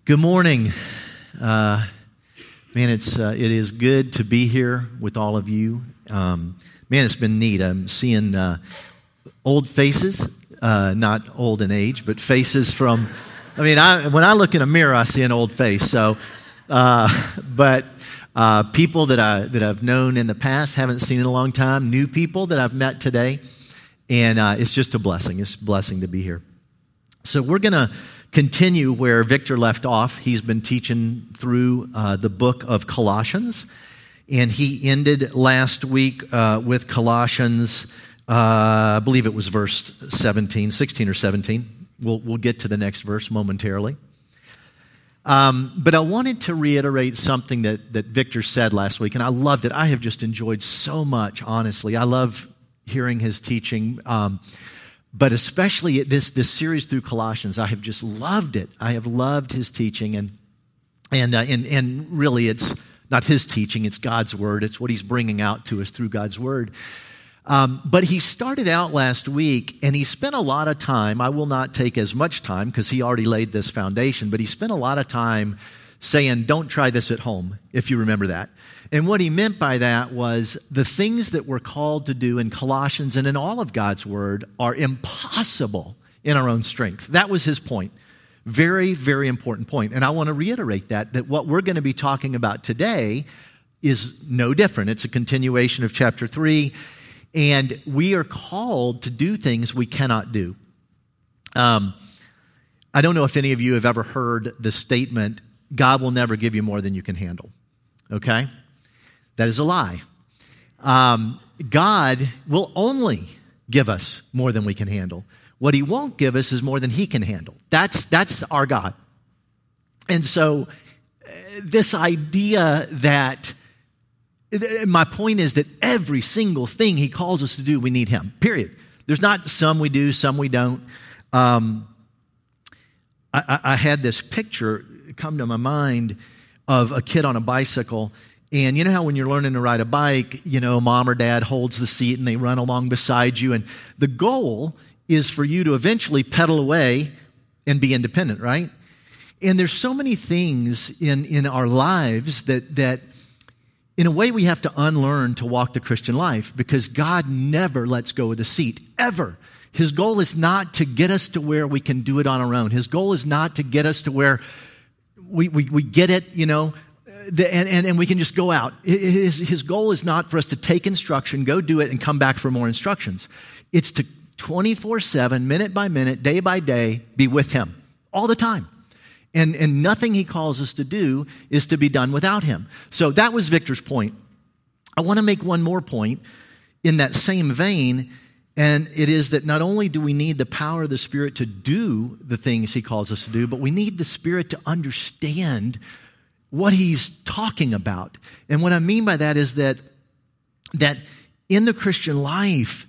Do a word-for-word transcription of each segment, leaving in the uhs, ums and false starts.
Good morning. Uh, man, it's uh, it is good to be here with all of you. Um, man, it's been neat. I'm seeing uh, old faces, uh, not old in age, but faces from. I mean, I, when I look in a mirror, I see an old face. So, uh, but uh, people that I that I've known in the past, haven't seen in a long time. New people that I've met today, and uh, it's just a blessing. It's a blessing to be here. So we're gonna continue where Victor left off. He's been teaching through uh, the book of Colossians, and he ended last week uh, with Colossians, uh, I believe it was verse seventeen, sixteen or seventeen. We'll, we'll get to the next verse momentarily. Um, but I wanted to reiterate something that, that Victor said last week, and I loved it. I have just enjoyed so much, honestly. I love hearing his teaching. Um, But especially this this series through Colossians, I have just loved it. I have loved his teaching, and and uh, and and really, it's not his teaching; it's God's word. It's what he's bringing out to us through God's word. Um, but he started out last week, and he spent a lot of time. I will not take as much time because he already laid this foundation. But he spent a lot of time saying, "Don't try this at home," if you remember that. And what he meant by that was the things that we're called to do in Colossians and in all of God's word are impossible in our own strength. That was his point. Very, very important point. And I want to reiterate that, that what we're going to be talking about today is no different. It's a continuation of chapter three, and we are called to do things we cannot do. Um, I don't know if any of you have ever heard the statement, God will never give you more than you can handle. Okay? That is a lie. Um, God will only give us more than we can handle. What he won't give us is more than he can handle. That's, that's our God. And so uh, this idea that, uh, my point is that every single thing he calls us to do, we need him, period. There's not some we do, some we don't. Um, I, I had this picture come to my mind of a kid on a bicycle. And you know how when you're learning to ride a bike, you know, mom or dad holds the seat and they run along beside you. And the goal is for you to eventually pedal away and be independent, right? And there's so many things in, in our lives that, that in a way we have to unlearn to walk the Christian life, because God never lets go of the seat, ever. His goal is not to get us to where we can do it on our own. His goal is not to get us to where we, we, we get it, you know, The, and, and, and we can just go out. His, his goal is not for us to take instruction, go do it, and come back for more instructions. It's to twenty-four seven, minute by minute, day by day, be with him all the time. And, and nothing he calls us to do is to be done without him. So that was Victor's point. I want to make one more point in that same vein, and it is that not only do we need the power of the Spirit to do the things he calls us to do, but we need the Spirit to understand what he's talking about. And what I mean by that is that that in the Christian life,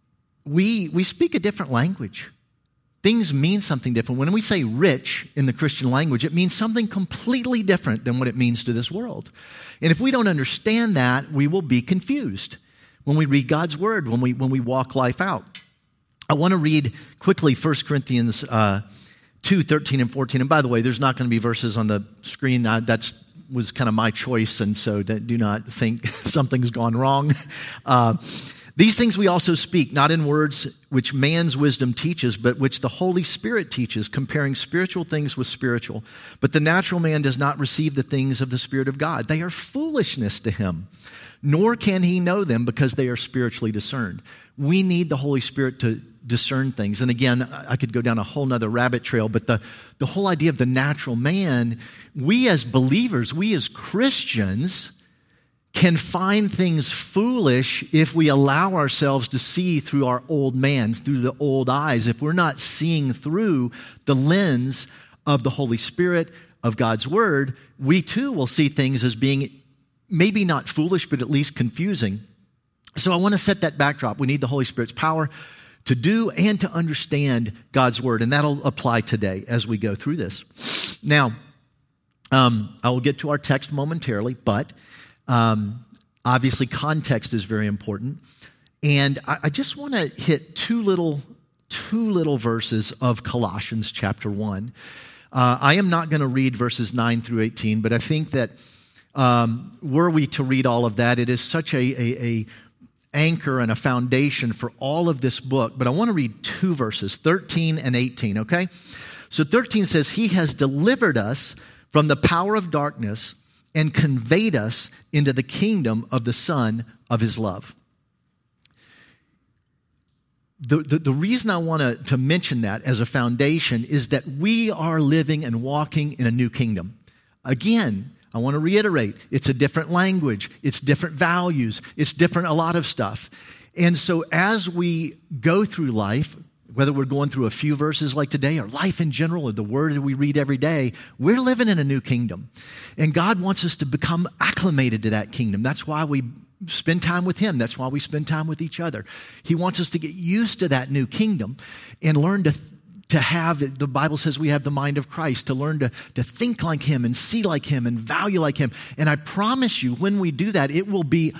we we speak a different language. Things mean something different. When we say rich in the Christian language, it means something completely different than what it means to this world. And if we don't understand that, we will be confused when we read God's word, when we when we walk life out. I want to read quickly First Corinthians uh two, thirteen, and fourteen. And by the way, there's not going to be verses on the screen. That was kind of my choice, and so do not think something's gone wrong. Uh, These things we also speak, not in words which man's wisdom teaches, but which the Holy Spirit teaches, comparing spiritual things with spiritual. But the natural man does not receive the things of the Spirit of God. They are foolishness to him, nor can he know them because they are spiritually discerned. We need the Holy Spirit to discern things. And again, I could go down a whole nother rabbit trail, but the, the whole idea of the natural man, we as believers, we as Christians can find things foolish if we allow ourselves to see through our old man, through the old eyes. If we're not seeing through the lens of the Holy Spirit, of God's Word, we too will see things as being maybe not foolish, but at least confusing. So I want to set that backdrop. We need the Holy Spirit's power to do and to understand God's Word. And that'll apply today as we go through this. Now, um, I will get to our text momentarily, but um, obviously context is very important. And I, I just want to hit two little, two little verses of Colossians chapter one. Uh, I am not going to read verses nine through eighteen, but I think that um, were we to read all of that, it is such a, a, a anchor and a foundation for all of this book. But I want to read two verses, thirteen and eighteen, okay? So thirteen says, He has delivered us from the power of darkness and conveyed us into the kingdom of the Son of His love. The, the, the reason I want to, to mention that as a foundation is that we are living and walking in a new kingdom. Again, I want to reiterate, it's a different language, it's different values, it's different a lot of stuff. And so as we go through life, whether we're going through a few verses like today or life in general or the word that we read every day, we're living in a new kingdom. And God wants us to become acclimated to that kingdom. That's why we spend time with Him. That's why we spend time with each other. He wants us to get used to that new kingdom and learn to to have, the Bible says we have the mind of Christ, to learn to, to think like Him and see like Him and value like Him. And I promise you, when we do that, it will be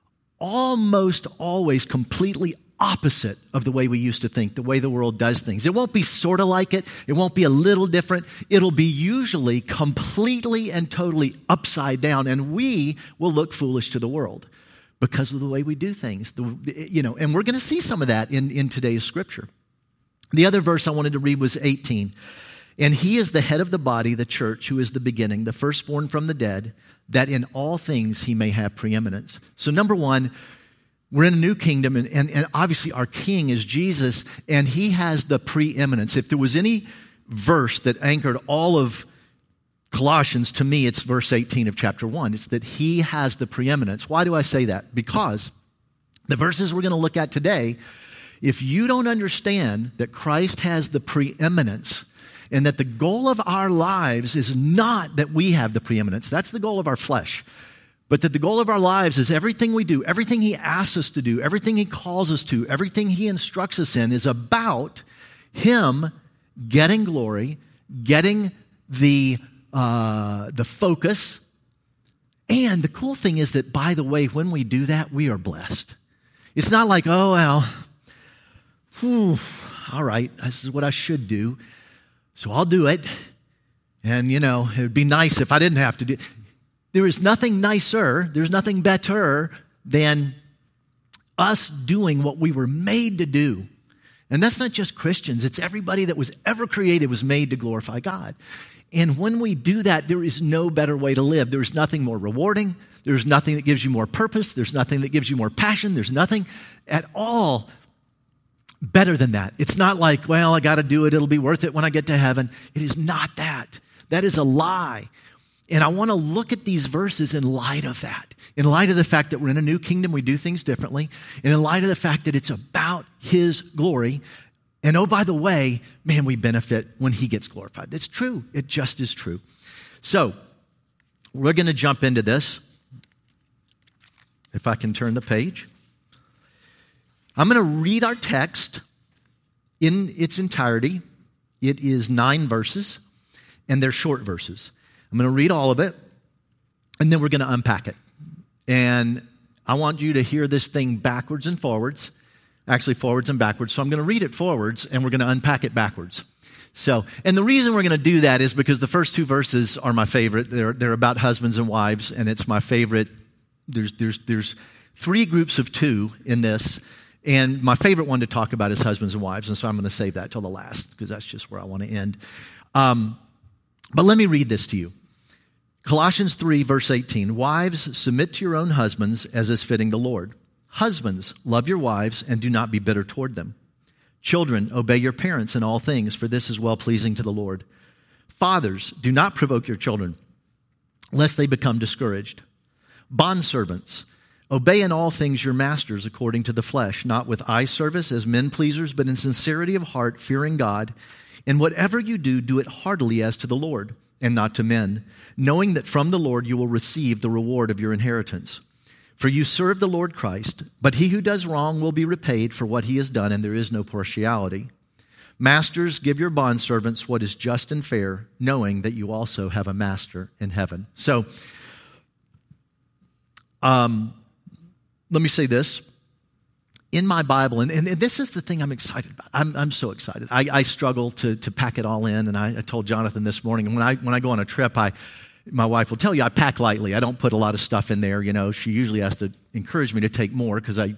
almost always completely opposite of the way we used to think, the way the world does things. It won't be sort of like it. It won't be a little different. It'll be usually completely and totally upside down, and we will look foolish to the world because of the way we do things. The, you know, and we're going to see some of that in, in today's scripture. The other verse I wanted to read was eighteen. And He is the head of the body, the church, who is the beginning, the firstborn from the dead, that in all things He may have preeminence. So number one, we're in a new kingdom, and, and, and obviously our king is Jesus, and He has the preeminence. If there was any verse that anchored all of Colossians, to me, it's verse eighteen of chapter one. It's that He has the preeminence. Why do I say that? Because the verses we're going to look at today, if you don't understand that Christ has the preeminence and that the goal of our lives is not that we have the preeminence, that's the goal of our flesh, but that the goal of our lives is everything we do, everything He asks us to do, everything He calls us to, everything He instructs us in is about Him getting glory, getting the, uh, the focus. And the cool thing is that, by the way, when we do that, we are blessed. It's not like, oh, well, whew, all right, this is what I should do, so I'll do it. And, you know, it would be nice if I didn't have to do it. There is nothing nicer, there's nothing better than us doing what we were made to do. And that's not just Christians, it's everybody that was ever created was made to glorify God. And when we do that, there is no better way to live. There is nothing more rewarding. There's nothing that gives you more purpose. There's nothing that gives you more passion. There's nothing at all better than that. It's not like, well, I got to do it. It'll be worth it when I get to heaven. It is not that. That is a lie. And I want to look at these verses in light of that, in light of the fact that we're in a new kingdom, we do things differently, and in light of the fact that it's about His glory. And oh, by the way, man, we benefit when He gets glorified. It's true. It just is true. So we're going to jump into this. If I can turn the page. I'm going to read our text in its entirety. It is nine verses, and they're short verses. I'm going to read all of it, and then we're going to unpack it. And I want you to hear this thing backwards and forwards, actually forwards and backwards. So I'm going to read it forwards, and we're going to unpack it backwards. So, and the reason we're going to do that is because the first two verses are my favorite. They're, they're about husbands and wives, and it's my favorite. There's, there's, there's three groups of two in this, and my favorite one to talk about is husbands and wives, and so I'm going to save that till the last, because that's just where I want to end. Um, but let me read this to you. Colossians three, verse eighteen, wives, submit to your own husbands as is fitting the Lord. Husbands, love your wives and do not be bitter toward them. Children, obey your parents in all things, for this is well-pleasing to the Lord. Fathers, do not provoke your children, lest they become discouraged. Bondservants, obey in all things your masters according to the flesh, not with eye service as men pleasers, but in sincerity of heart, fearing God. And whatever you do, do it heartily as to the Lord, and not to men, knowing that from the Lord you will receive the reward of your inheritance. For you serve the Lord Christ, but he who does wrong will be repaid for what he has done, and there is no partiality. Masters, give your bondservants what is just and fair, knowing that you also have a master in heaven. So, um, let me say this. in my Bible, and, and this is the thing I'm excited about. I'm, I'm so excited. I, I struggle to, to pack it all in, and I, I told Jonathan this morning, when I, when I go on a trip, I, my wife will tell you I pack lightly. I don't put a lot of stuff in there. You know, she usually has to encourage me to take more because I,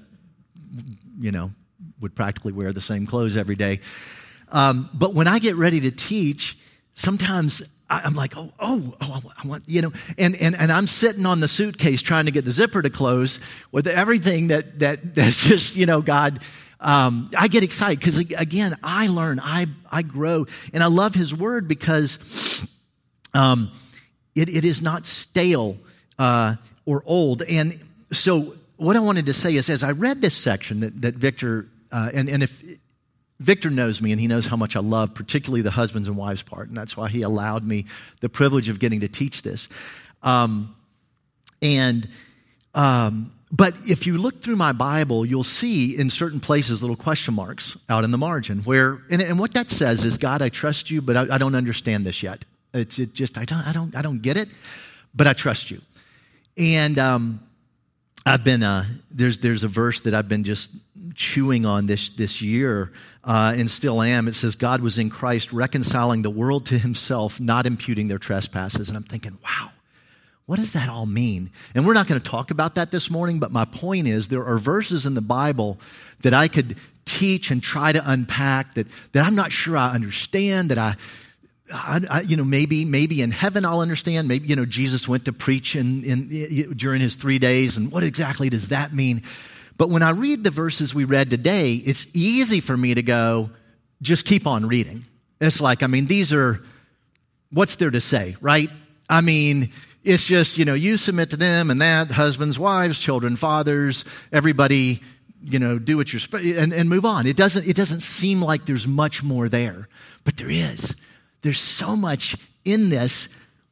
you know, would practically wear the same clothes every day. Um, but when I get ready to teach, sometimes I'm like, oh, oh, oh, I want, you know, and, and, and I'm sitting on the suitcase trying to get the zipper to close with everything that, that, that's just, you know, God, um, I get excited because again, I learn, I, I grow, and I love his word because, um, it, it is not stale, uh, or old. And so what I wanted to say is, as I read this section that, that Victor, uh, and, and if, Victor knows me, and he knows how much I love, particularly the husbands and wives part, and that's why he allowed me the privilege of getting to teach this. Um, and um, but if you look through my Bible, you'll see in certain places little question marks out in the margin. Where and, and what that says is, God, I trust you, but I, I don't understand this yet. It's it just I don't I don't I don't get it, but I trust you. And um, I've been uh, there's there's a verse that I've been just chewing on this this year, uh, and still am. It says, God was in Christ reconciling the world to himself, not imputing their trespasses. And I'm thinking, wow, what does that all mean? And we're not going to talk about that this morning, but my point is there are verses in the Bible that I could teach and try to unpack that, that I'm not sure I understand, that I, I, I you know, maybe maybe in heaven I'll understand. Maybe, you know, Jesus went to preach in, in during his three days, and what exactly does that mean? But when I read the verses we read today, it's easy for me to go, just keep on reading. It's like, I mean, these are, what's there to say, right? I mean, it's just, you know, you submit to them and that, husbands, wives, children, fathers, everybody, you know, do what you're supposed to, and, and move on. It doesn't, it doesn't seem like there's much more there, but there is. There's so much in this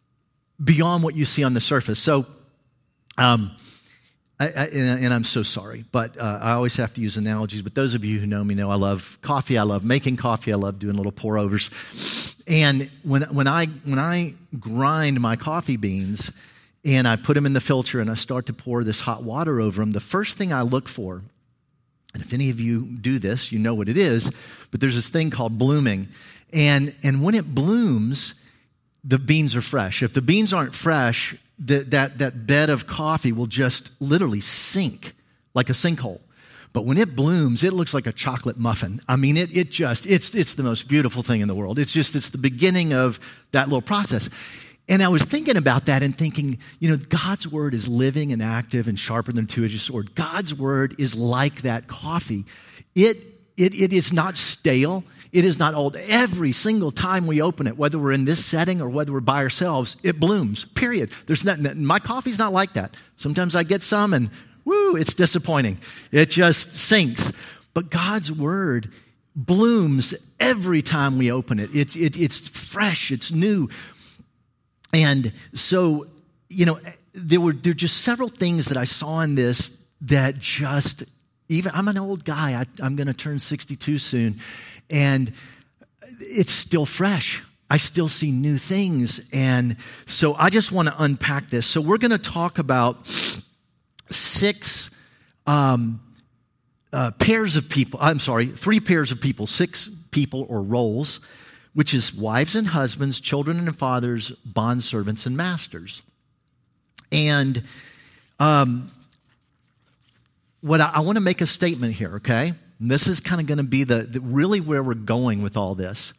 beyond what you see on the surface. So, um, I, I, and, and I'm so sorry, but uh, I always have to use analogies. But those of you who know me know I love coffee. I love making coffee. I love doing little pour overs. And when when I when I grind my coffee beans and I put them in the filter and I start to pour this hot water over them, the first thing I look for, and if any of you do this, you know what it is. But there's this thing called blooming, and and when it blooms, the beans are fresh. If the beans aren't fresh, The, that, that bed of coffee will just literally sink like a sinkhole. But when it blooms, it looks like a chocolate muffin. I mean, it it just, it's it's the most beautiful thing in the world. It's just, it's the beginning of that little process. And I was thinking about that and thinking, you know, God's word is living and active and sharper than a two-edged sword. God's word is like that coffee. It it it is not stale. It is not old. Every single time we open it, whether we're in this setting or whether we're by ourselves, it blooms, period. There's nothing, my coffee's not like that. Sometimes I get some and, woo, it's disappointing. It just sinks. But God's word blooms every time we open it. It, it. It's fresh, it's new. And so, you know, there were, there were just several things that I saw in this that just, even, I'm an old guy. I, I'm going to turn sixty-two soon. And it's still fresh. I still see new things. And so I just want to unpack this. So we're going to talk about six um, uh, pairs of people. I'm sorry, three pairs of people, six people or roles, which is wives and husbands, children and fathers, bondservants and masters. And um, what I, I want to make a statement here, okay? And this is kind of going to be the, the really where we're going with all this.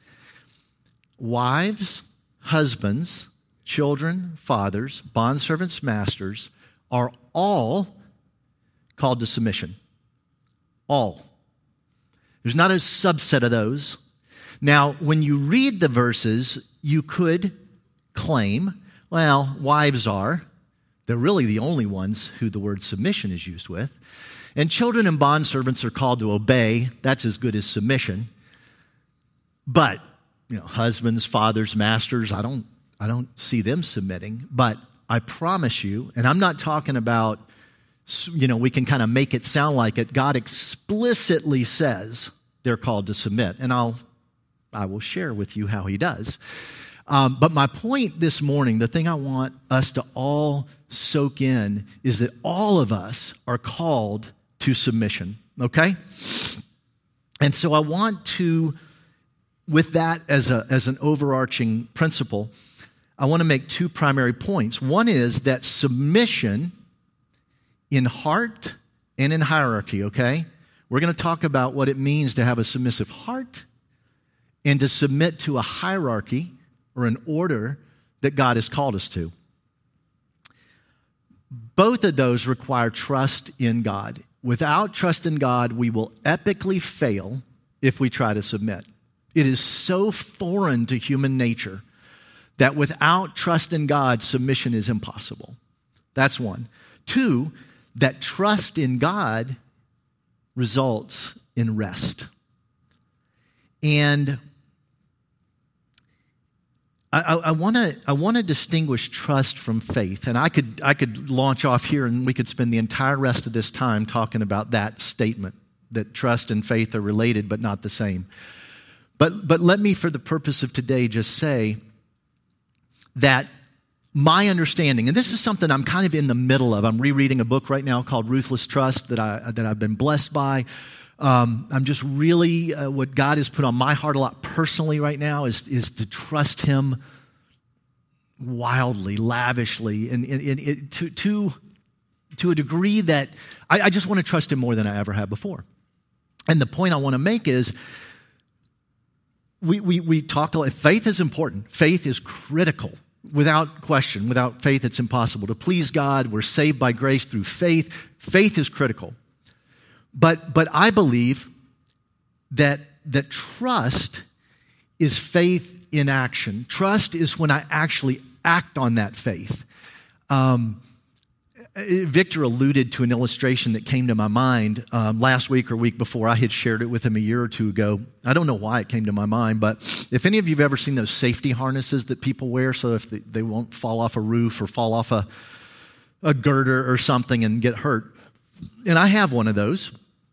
Wives, husbands, children, fathers, bondservants, masters are all called to submission. All. There's not a subset of those. Now, when you read the verses, you could claim, well, wives are. They're really the only ones who the word submission is used with. And children and bondservants are called to obey. That's as good as submission. But, you know, husbands, fathers, masters, I don't, I don't see them submitting. But I promise you, and I'm not talking about, you know, we can kind of make it sound like it. God explicitly says they're called to submit. And I'll, I will share with you how he does. Um, but my point this morning, the thing I want us to all soak in is that all of us are called to submission, okay? And so I want to, with that as a as an overarching principle, I want to make two primary points. One is that submission in heart and in hierarchy, okay? We're going to talk about what it means to have a submissive heart and to submit to a hierarchy or an order that God has called us to. Both of those require trust in God. Without trust in God, we will epically fail if we try to submit. It is so foreign to human nature that without trust in God, submission is impossible. That's one. Two, that trust in God results in rest. And I want to I want to distinguish trust from faith, and I could I could launch off here, and we could spend the entire rest of this time talking about that statement that trust and faith are related but not the same. But but let me, for the purpose of today, just say that my understanding, and this is something I'm kind of in the middle of. I'm rereading a book right now called Ruthless Trust that I that I've been blessed by. Um, I'm just really, uh, what God has put on my heart a lot personally right now is, is to trust Him wildly, lavishly, and, and, and it, to, to, to a degree that I, I just want to trust Him more than I ever have before. And the point I want to make is we, we, we talk, faith is important. Faith is critical. Without question, without faith, it's impossible to please God. We're saved by grace through faith. Faith is critical. But but I believe that that trust is faith in action. Trust is when I actually act on that faith. Um, Victor alluded to an illustration that came to my mind um, last week or week before. I had shared it with him a year or two ago. I don't know why it came to my mind, but if any of you have ever seen those safety harnesses that people wear so if they, they won't fall off a roof or fall off a, a girder or something and get hurt. And I have one of those.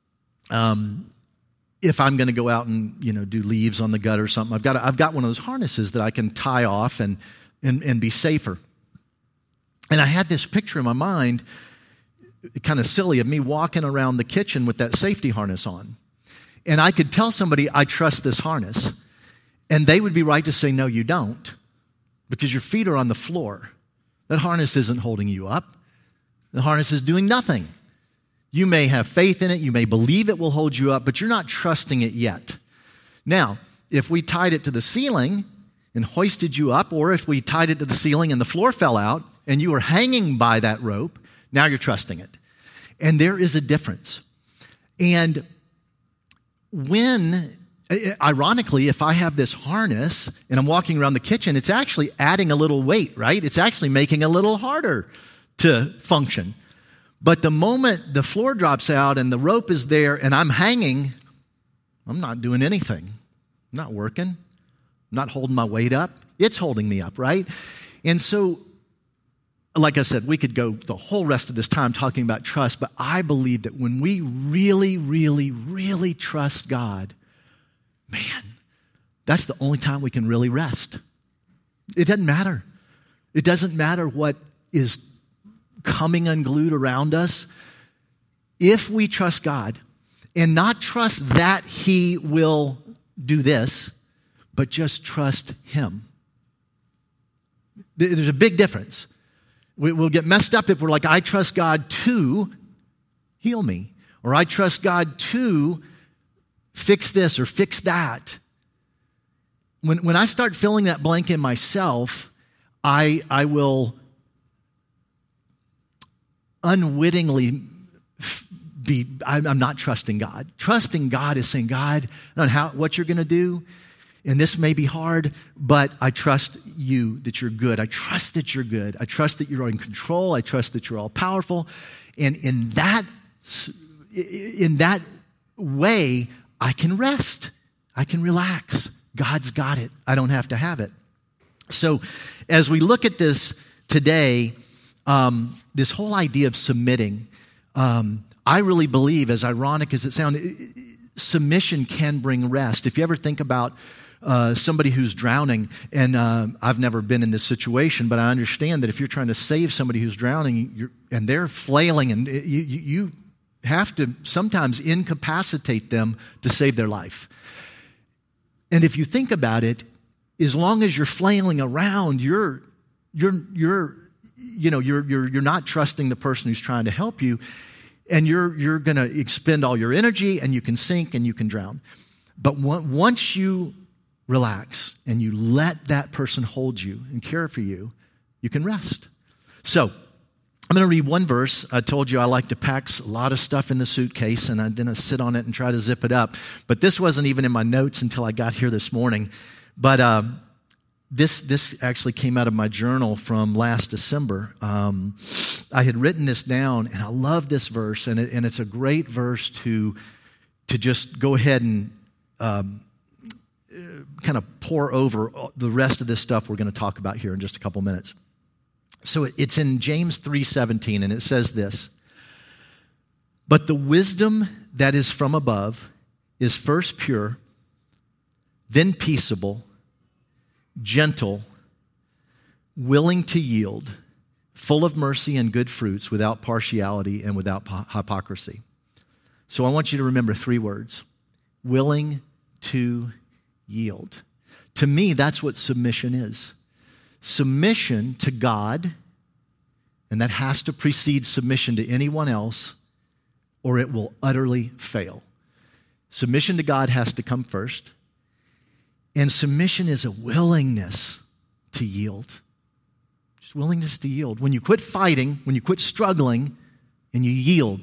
Um, if I'm going to go out and, you know, do leaves on the gut or something, I've got I've got one of those harnesses that I can tie off and and, and be safer. And I had this picture in my mind, kind of silly, of me walking around the kitchen with that safety harness on. And I could tell somebody, I trust this harness. And they would be right to say, no, you don't, because your feet are on the floor. That harness isn't holding you up. The harness is doing nothing. You may have faith in it, you may believe it will hold you up, but you're not trusting it yet. Now, if we tied it to the ceiling and hoisted you up, or if we tied it to the ceiling and the floor fell out and you were hanging by that rope, now you're trusting it. And there is a difference. And when, ironically, if I have this harness and I'm walking around the kitchen, it's actually adding a little weight, right? It's actually making it a little harder to function. But the moment the floor drops out and the rope is there and I'm hanging, I'm not doing anything. I'm not working. I'm not holding my weight up. It's holding me up, right? And so, like I said, we could go the whole rest of this time talking about trust, but I believe that when we really, really, really trust God, man, that's the only time we can really rest. It doesn't matter. It doesn't matter what is coming unglued around us. If we trust God and not trust that He will do this, but just trust Him. There's a big difference. We'll get messed up if we're like, I trust God to heal me, or I trust God to fix this or fix that. When, when I start filling that blank in myself, I, I will unwittingly be, I'm not trusting God. Trusting God is saying, God, I don't know how, what you're going to do, and this may be hard, but I trust you that you're good. I trust that you're good. I trust that you're in control. I trust that you're all powerful. And in that, in that way, I can rest. I can relax. God's got it. I don't have to have it. So as we look at this today, um, this whole idea of submitting, um, I really believe, as ironic as it sounds, submission can bring rest. If you ever think about uh, somebody who's drowning, and uh, I've never been in this situation, but I understand that if you're trying to save somebody who's drowning you're, and they're flailing, and you, you, you have to sometimes incapacitate them to save their life. And if you think about it, as long as you're flailing around, you're you're you're you know you're you're you're not trusting the person who's trying to help you, and you're you're going to expend all your energy, and you can sink and you can drown. But once you relax and you let that person hold you and care for you, you can rest. So I'm going to read one verse. I told you I like to pack a lot of stuff in the suitcase, and I didn't sit on it and try to zip it up. But this wasn't even in my notes until I got here this morning. But um, this this actually came out of my journal from last December. Um, I had written this down, and I love this verse, and, it, and it's a great verse to, to just go ahead and um, kind of pour over the rest of this stuff we're going to talk about here in just a couple minutes. So it's in James three seventeen, and it says this: "But the wisdom that is from above is first pure, then peaceable, gentle, willing to yield, full of mercy and good fruits, without partiality and without hypocrisy." So I want you to remember three words: willing to yield. To me, that's what submission is. Submission to God, and that has to precede submission to anyone else, or it will utterly fail. Submission to God has to come first, and submission is a willingness to yield. Just willingness to yield. When you quit fighting, when you quit struggling, and you yield,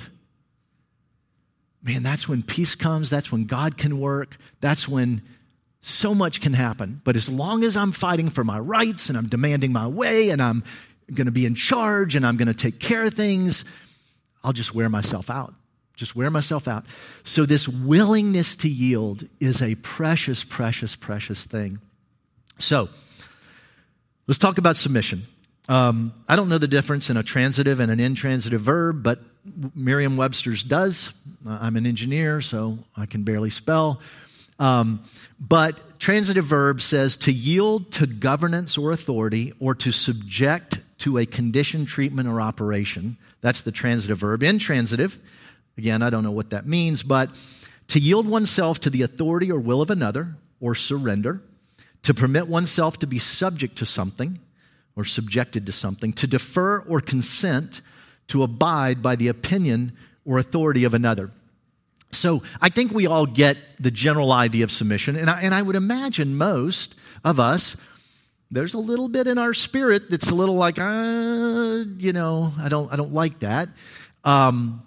man, that's when peace comes, that's when God can work, that's when so much can happen. But as long as I'm fighting for my rights and I'm demanding my way and I'm going to be in charge and I'm going to take care of things, I'll just wear myself out. Just wear myself out. So this willingness to yield is a precious, precious, precious thing. So let's talk about submission. Um, I don't know the difference in a transitive and an intransitive verb, but Merriam-Webster's does. I'm an engineer, so I can barely spell. Um, but transitive verb says to yield to governance or authority, or to subject to a condition, treatment, or operation. That's the transitive verb. Intransitive, again, I don't know what that means, but to yield oneself to the authority or will of another, or surrender, to permit oneself to be subject to something, or subjected to something, to defer or consent, to abide by the opinion or authority of another. So I think we all get the general idea of submission, and I, and I would imagine most of us, there's a little bit in our spirit that's a little like, uh, you know, I don't, I don't like that. Um,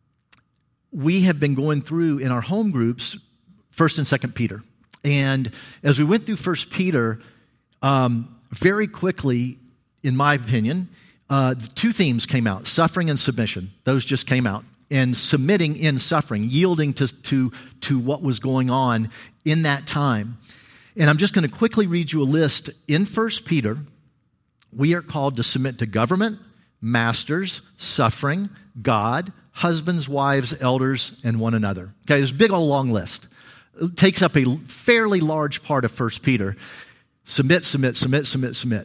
we have been going through in our home groups First and Second Peter, and as we went through First Peter, um, very quickly, in my opinion, uh, two themes came out: suffering and submission. Those just came out. And submitting in suffering, yielding to, to, to what was going on in that time. And I'm just going to quickly read you a list. In First Peter, we are called to submit to government, masters, suffering, God, husbands, wives, elders, and one another. Okay, there's a big old long list. It takes up a fairly large part of First Peter. Submit, submit, submit, submit, submit.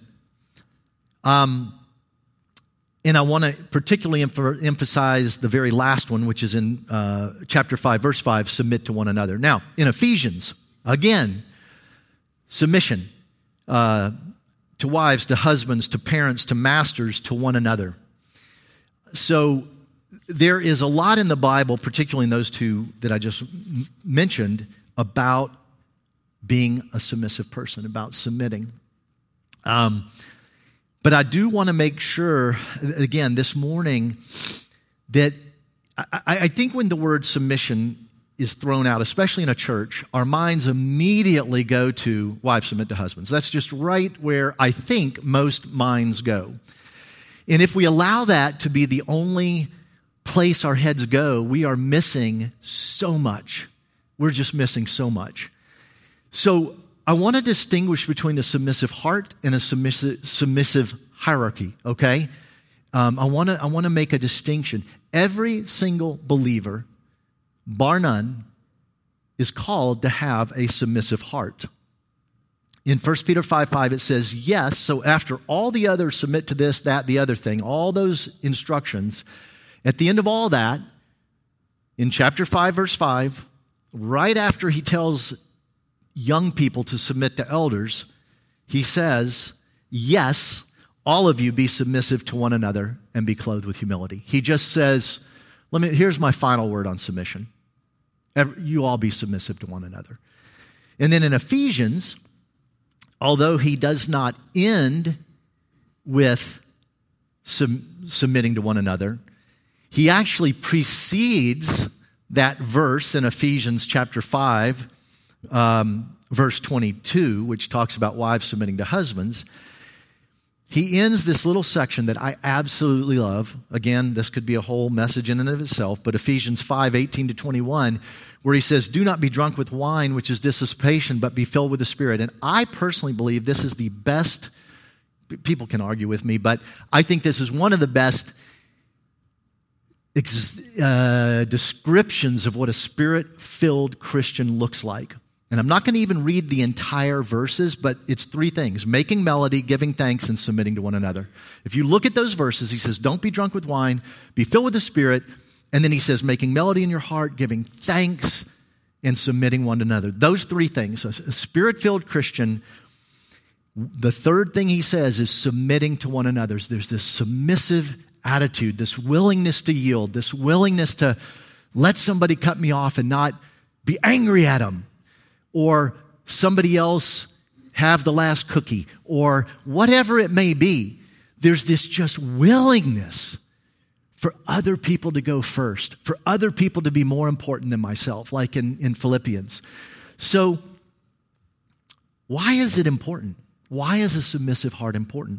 Um... And I want to particularly emphasize the very last one, which is in uh, chapter five, verse five, submit to one another. Now, in Ephesians, again, submission uh, to wives, to husbands, to parents, to masters, to one another. So there is a lot in the Bible, particularly in those two that I just m- mentioned, about being a submissive person, about submitting. Um But I do want to make sure, again, this morning, that I, I think when the word submission is thrown out, especially in a church, our minds immediately go to wives submit to husbands. That's just right where I think most minds go. And if we allow that to be the only place our heads go, we are missing so much. We're just missing so much. So I want to distinguish between a submissive heart and a submissive, submissive hierarchy, okay? Um, I want to I want to make a distinction. Every single believer, bar none, is called to have a submissive heart. In First Peter five five, it says, yes, so after all the others submit to this, that, the other thing, all those instructions, at the end of all that, in chapter five, verse five, right after he tells young people to submit to elders, he says, yes, all of you be submissive to one another and be clothed with humility. He just says, let me, here's my final word on submission. You all be submissive to one another. And then in Ephesians, although he does not end with sub- submitting to one another, he actually precedes that verse in Ephesians chapter five, um, verse twenty-two, which talks about wives submitting to husbands. He ends this little section that I absolutely love. Again, this could be a whole message in and of itself, but Ephesians five, eighteen to twenty-one, where he says, do not be drunk with wine, which is dissipation, but be filled with the Spirit. And I personally believe this is the best, people can argue with me, but I think this is one of the best uh, descriptions of what a Spirit-filled Christian looks like. And I'm not going to even read the entire verses, but it's three things: making melody, giving thanks, and submitting to one another. If you look at those verses, he says, don't be drunk with wine, be filled with the Spirit. And then he says, making melody in your heart, giving thanks, and submitting one to another. Those three things. A Spirit-filled Christian, the third thing he says is submitting to one another. There's this submissive attitude, this willingness to yield, this willingness to let somebody cut me off and not be angry at them, or somebody else have the last cookie, or whatever it may be. There's this just willingness for other people to go first, for other people to be more important than myself, like in, in Philippians. So, why is it important? Why is a submissive heart important?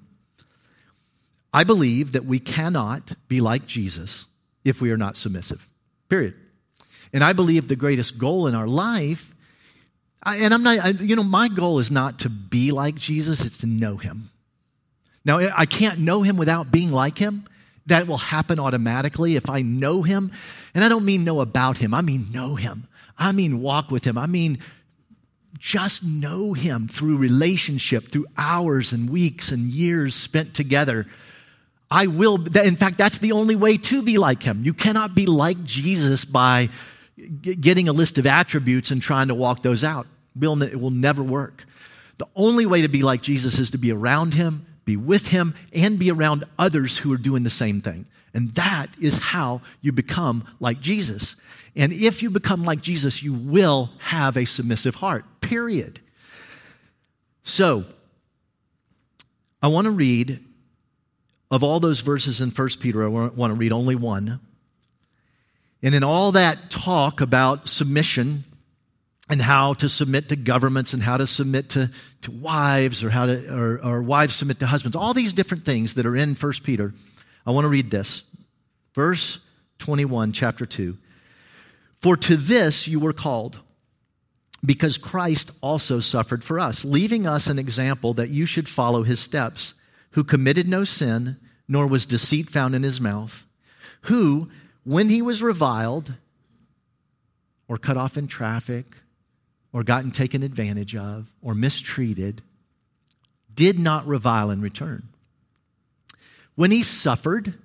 I believe that we cannot be like Jesus if we are not submissive, period. And I believe the greatest goal in our life, I, and I'm not, I, you know, my goal is not to be like Jesus, it's to know him. Now, I can't know him without being like him. That will happen automatically if I know him. And I don't mean know about him. I mean know him. I mean walk with him. I mean just know him through relationship, through hours and weeks and years spent together. I will, in fact, that's the only way to be like him. You cannot be like Jesus by getting a list of attributes and trying to walk those out. It will never work. The only way to be like Jesus is to be around him, be with him, and be around others who are doing the same thing. And that is how you become like Jesus. And if you become like Jesus, you will have a submissive heart, period. So, I want to read, of all those verses in First Peter, I want to read only one. And in all that talk about submission and how to submit to governments and how to submit to, to wives or how to or, or wives submit to husbands, all these different things that are in First Peter, I want to read this. Verse twenty-one, chapter two. For to this you were called, because Christ also suffered for us, leaving us an example that you should follow his steps, who committed no sin, nor was deceit found in his mouth, who, when he was reviled or cut off in traffic or gotten taken advantage of or mistreated, did not revile in return. When he suffered,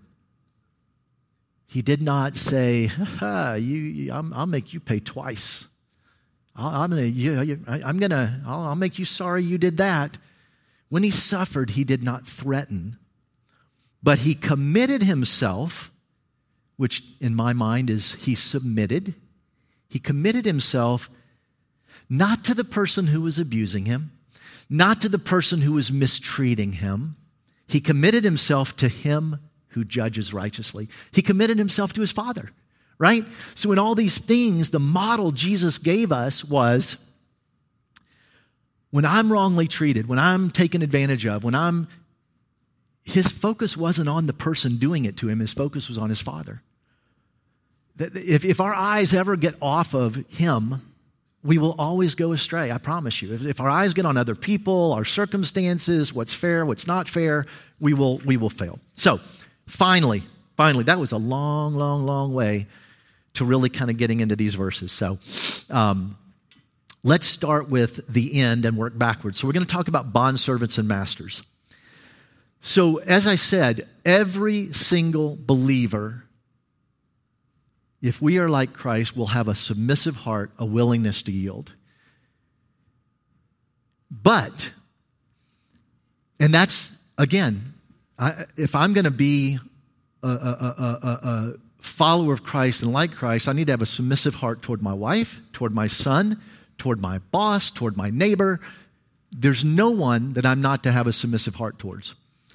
he did not say, ha, ha, you, you, I'm, I'll make you pay twice. I'll, I'm gonna, you, I'm gonna, I'll, I'll make you sorry you did that. When he suffered, he did not threaten, but he committed himself, which in my mind is he submitted. He committed himself not to the person who was abusing him, not to the person who was mistreating him. He committed himself to him who judges righteously. He committed himself to his Father, right? So in all these things, the model Jesus gave us was, when I'm wrongly treated, when I'm taken advantage of, when I'm, his focus wasn't on the person doing it to him, his focus was on his Father. If, if our eyes ever get off of him, we will always go astray, I promise you. If, if our eyes get on other people, our circumstances, what's fair, what's not fair, we will, we will fail. So, finally, finally, that was a long, long, long way to really kind of getting into these verses. So, um, let's start with the end and work backwards. So we're going to talk about bondservants and masters. So as I said, every single believer if we are like Christ, we'll have a submissive heart, a willingness to yield. But, and that's, again, I, if I'm going to be a, a, a, a, a follower of Christ and like Christ, I need to have a submissive heart toward my wife, toward my son, toward my boss, toward my neighbor. There's no one that I'm not to have a submissive heart towards.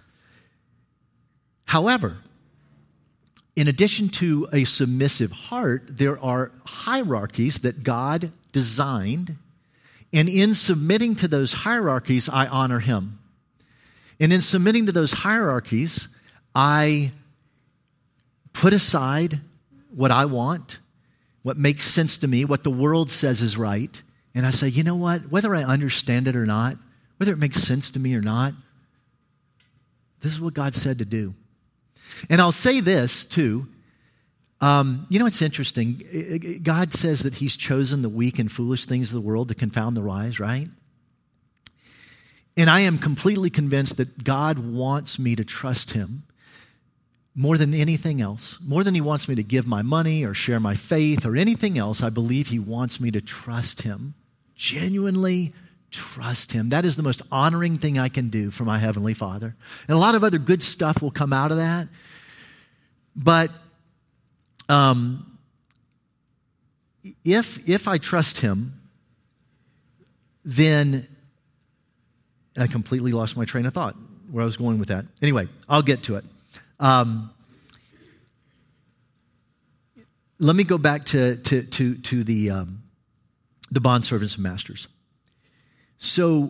However, in addition to a submissive heart, there are hierarchies that God designed, and in submitting to those hierarchies, I honor Him. And in submitting to those hierarchies, I put aside what I want, what makes sense to me, what the world says is right, and I say, you know what, whether I understand it or not, whether it makes sense to me or not, this is what God said to do. And I'll say this, too. Um, you know, it's interesting. God says that He's chosen the weak and foolish things of the world to confound the wise, right? And I am completely convinced that God wants me to trust Him more than anything else. More than He wants me to give my money or share my faith or anything else, I believe He wants me to trust Him. Genuinely trust Him. That is the most honoring thing I can do for my Heavenly Father. And a lot of other good stuff will come out of that. But um, if, if I trust Him, then I completely lost my train of thought where I was going with that. Anyway, I'll get to it. Um, let me go back to, to, to, to the, um, the bondservants and masters. So,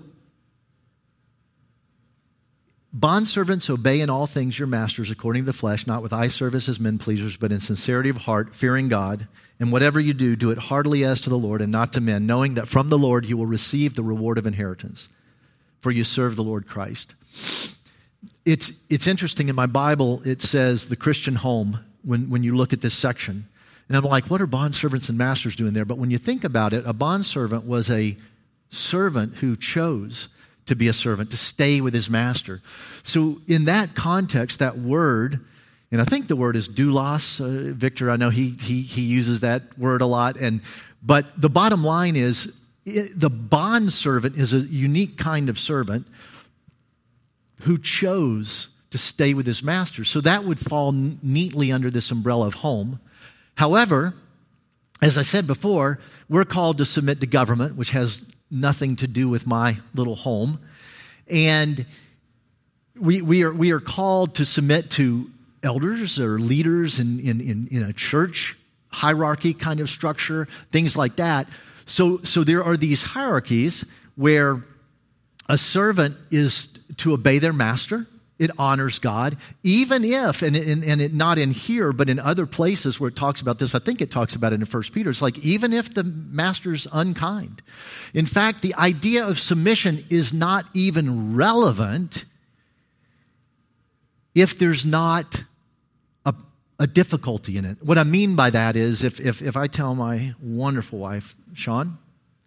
bondservants, obey in all things your masters according to the flesh, not with eye service as men pleasers, but in sincerity of heart, fearing God. And whatever you do, do it heartily as to the Lord and not to men, knowing that from the Lord you will receive the reward of inheritance, for you serve the Lord Christ. It's, it's interesting, in my Bible, it says the Christian home, when, when you look at this section. And I'm like, what are bondservants and masters doing there? But when you think about it, a bondservant was a servant who chose to be a servant, to stay with his master. So in that context, that word, and I think the word is doulos. Uh, Victor, I know he, he he uses that word a lot. And but the bottom line is, it, the bond servant is a unique kind of servant who chose to stay with his master. So that would fall n- neatly under this umbrella of home. However, as I said before, we're called to submit to government, which has nothing to do with my little home. And we we are we are called to submit to elders or leaders in, in, in, in a church hierarchy kind of structure, things like that. So so there are these hierarchies where a servant is to obey their master. It honors God, even if, and, and, and it not in here, but in other places where it talks about this, I think it talks about it in First Peter. It's like, even if the master's unkind. In fact, the idea of submission is not even relevant if there's not a, a difficulty in it. What I mean by that is, if, if, if I tell my wonderful wife, Sean,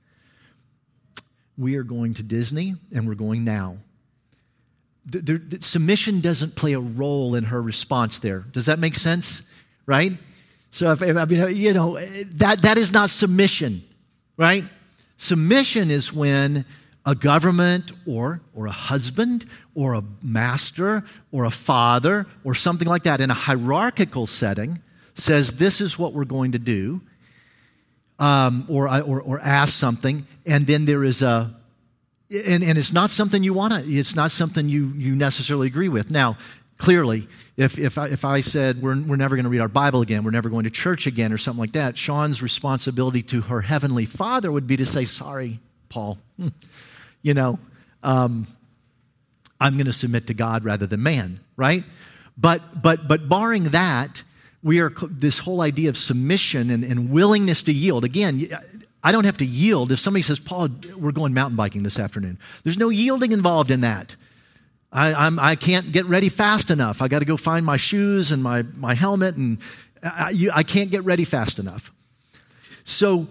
we are going to Disney and we're going now. The, the, submission doesn't play a role in her response there. Does that make sense? Right? So, if, if I mean, you know, that, that is not submission, right? Submission is when a government or, or a husband or a master or a father or something like that in a hierarchical setting says, this is what we're going to do, um, or, or, or ask something, and then there is a And, and it's not something you want to, it's not something you, you necessarily agree with. Now, clearly, if if I, if I said we're, we're never going to read our Bible again, we're never going to church again or something like that, Sean's responsibility to her heavenly Father would be to say, sorry, Paul, you know, um, I'm going to submit to God rather than man, right? But but but barring that, we are, this whole idea of submission and, and willingness to yield, again, I don't have to yield. If somebody says, Paul, we're going mountain biking this afternoon, there's no yielding involved in that. I, I'm, I can't get ready fast enough. I got to go find my shoes and my, my helmet, and I, you, I can't get ready fast enough. So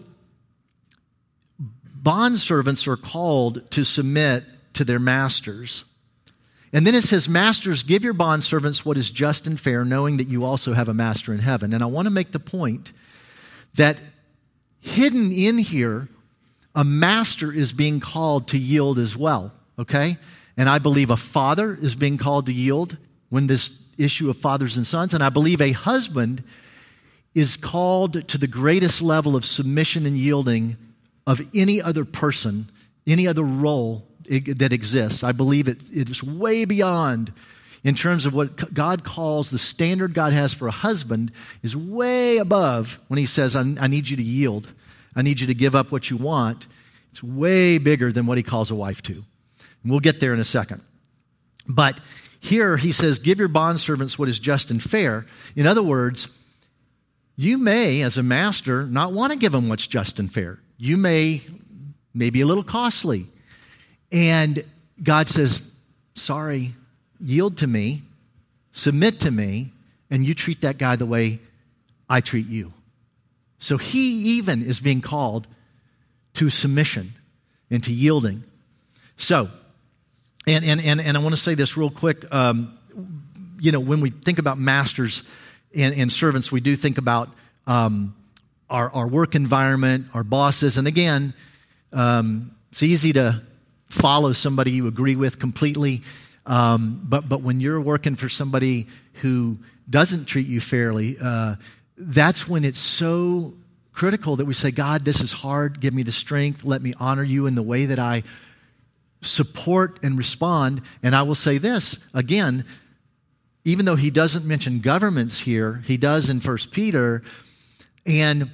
bondservants are called to submit to their masters. And then it says, masters, give your bondservants what is just and fair, knowing that you also have a master in heaven. And I want to make the point that hidden in here, a master is being called to yield as well, okay? And I believe a father is being called to yield when this issue of fathers and sons, and I believe a husband is called to the greatest level of submission and yielding of any other person, any other role that exists. I believe it, it is way beyond, in terms of what God calls the standard God has for a husband, is way above when he says, I, I need you to yield. I need you to give up what you want. It's way bigger than what he calls a wife to. And we'll get there in a second. But here he says, give your bondservants what is just and fair. In other words, you may, as a master, not want to give them what's just and fair. You may, may be a little costly. And God says, sorry, yield to me, submit to me, and you treat that guy the way I treat you. So he even is being called to submission and to yielding. So, and and and, and I want to say this real quick. Um, you know, when we think about masters and, and servants, we do think about um, our, our work environment, our bosses. And again, um, it's easy to follow somebody you agree with completely. Um, but but when you're working for somebody who doesn't treat you fairly, uh, that's when it's so critical that we say, God, this is hard. Give me the strength. Let me honor you in the way that I support and respond. And I will say this, again, even though he doesn't mention governments here, he does in First Peter, and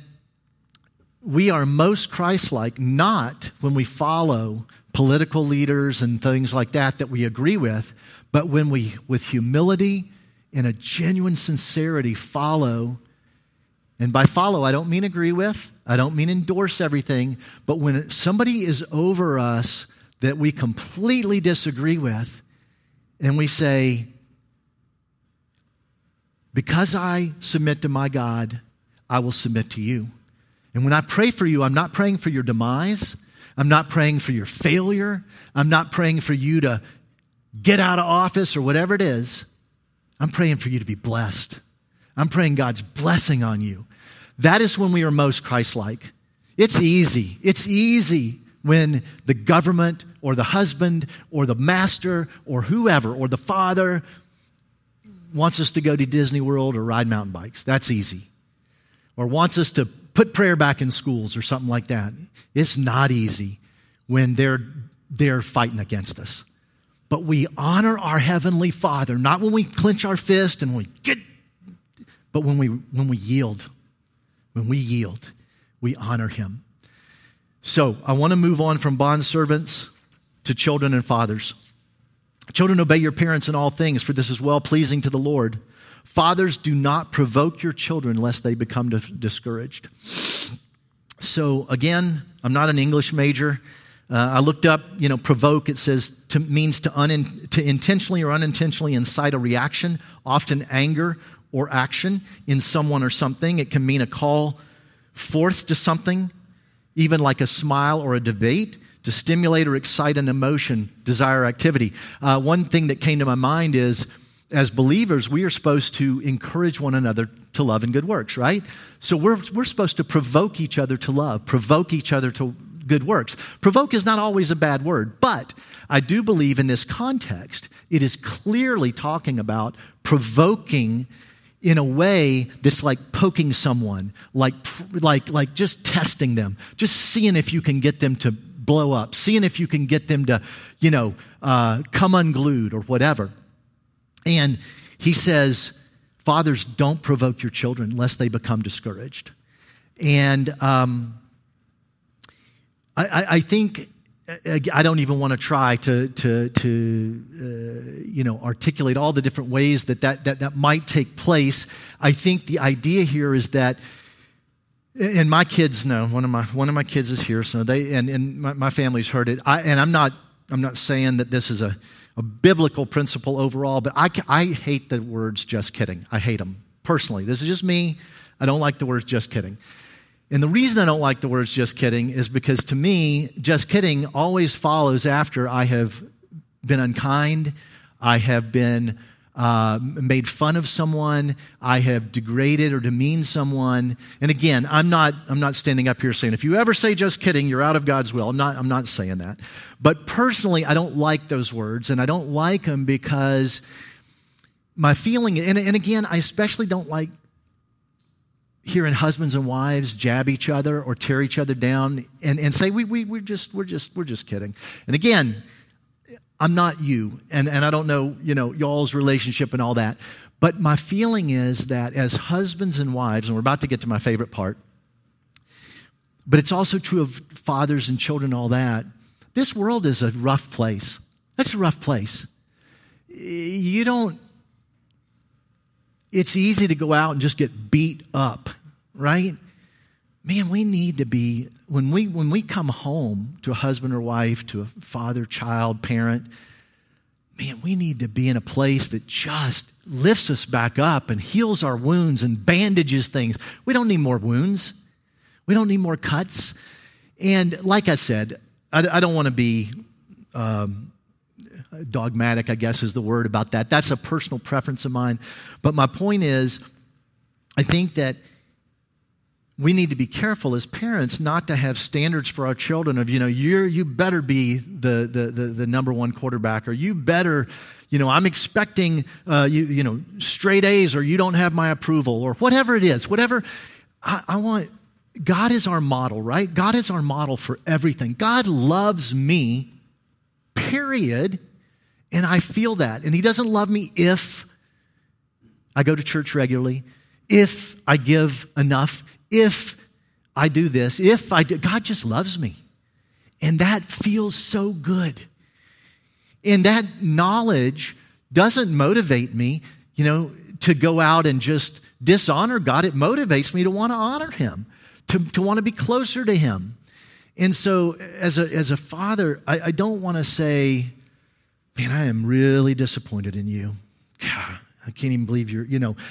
we are most Christ-like not when we follow political leaders and things like that that we agree with, but when we, with humility and a genuine sincerity, follow. And by follow, I don't mean agree with, I don't mean endorse everything, but when somebody is over us that we completely disagree with, and we say, because I submit to my God, I will submit to you. And when I pray for you, I'm not praying for your demise. I'm not praying for your failure. I'm not praying for you to get out of office or whatever it is. I'm praying for you to be blessed. I'm praying God's blessing on you. That is when we are most Christ-like. It's easy. It's easy when the government or the husband or the master or whoever or the father wants us to go to Disney World or ride mountain bikes. That's easy. Or wants us to put prayer back in schools or something like that. It's not easy when they're, they're fighting against us. But we honor our Heavenly Father, not when we clench our fist and we get, but when we, when we yield. When we yield, we honor Him. So I want to move on from bondservants to children and fathers. Children, obey your parents in all things, for this is well-pleasing to the Lord. Fathers, do not provoke your children lest they become discouraged. So again, I'm not an English major. Uh, I looked up, you know, provoke, it says to, means to, un, to intentionally or unintentionally incite a reaction, often anger or action in someone or something. It can mean a call forth to something, even like a smile or a debate, to stimulate or excite an emotion, desire, activity. Uh, one thing that came to my mind is, as believers, we are supposed to encourage one another to love and good works, right? So we're, we're supposed to provoke each other to love, provoke each other to good works. Provoke is not always a bad word, but I do believe in this context, it is clearly talking about provoking in a way that's like poking someone, like, like, like just testing them, just seeing if you can get them to blow up, seeing if you can get them to, you know, uh, come unglued or whatever. And he says, fathers, don't provoke your children lest they become discouraged. And um, I, I think, I don't even want to try to, to, to uh, you know, articulate all the different ways that that, that that might take place. I think the idea here is that, and my kids know, one of my one of my kids is here, so they, and, and my, my family's heard it. I, and I'm not, I'm not saying that this is a, a biblical principle overall, but I, I hate the words just kidding. I hate them personally. This is just me. I don't like the words just kidding. And the reason I don't like the words just kidding is because to me, just kidding always follows after I have been unkind, I have been uh, made fun of someone, I have degraded or demeaned someone. And again, I'm not I'm not standing up here saying, if you ever say just kidding, you're out of God's will. I'm not I'm not saying that. But personally, I don't like those words, and I don't like them because my feeling, and, and again, I especially don't like hearing husbands and wives jab each other or tear each other down and, and say, we, we, we're just, we're just, we're just kidding. And again, I'm not you, and, and I don't know, you know, y'all's relationship and all that. But my feeling is that as husbands and wives, and we're about to get to my favorite part, but it's also true of fathers and children and all that, this world is a rough place. That's a rough place. You don't, it's easy to go out and just get beat up, right? Man, we need to be, when we when we come home to a husband or wife, to a father, child, parent, man, we need to be in a place that just lifts us back up and heals our wounds and bandages things. We don't need more wounds. We don't need more cuts. And like I said, I, I don't want to be um, dogmatic, I guess is the word about that. That's a personal preference of mine. But my point is, I think that we need to be careful as parents not to have standards for our children of, you know, you're, you better be the, the, the, the number one quarterback, or you better, you know, I'm expecting, uh, you, you know, straight A's, or you don't have my approval, or whatever it is, whatever. I, I want, God is our model, right? God is our model for everything. God loves me, period. And I feel that. And he doesn't love me if I go to church regularly, if I give enough, if I do this, if I do. God just loves me. And that feels so good. And that knowledge doesn't motivate me, you know, to go out and just dishonor God. It motivates me to want to honor him, to, to want to be closer to him. And so as a, as a father, I, I don't want to say, man, I am really disappointed in you. God, I can't even believe you're, you know,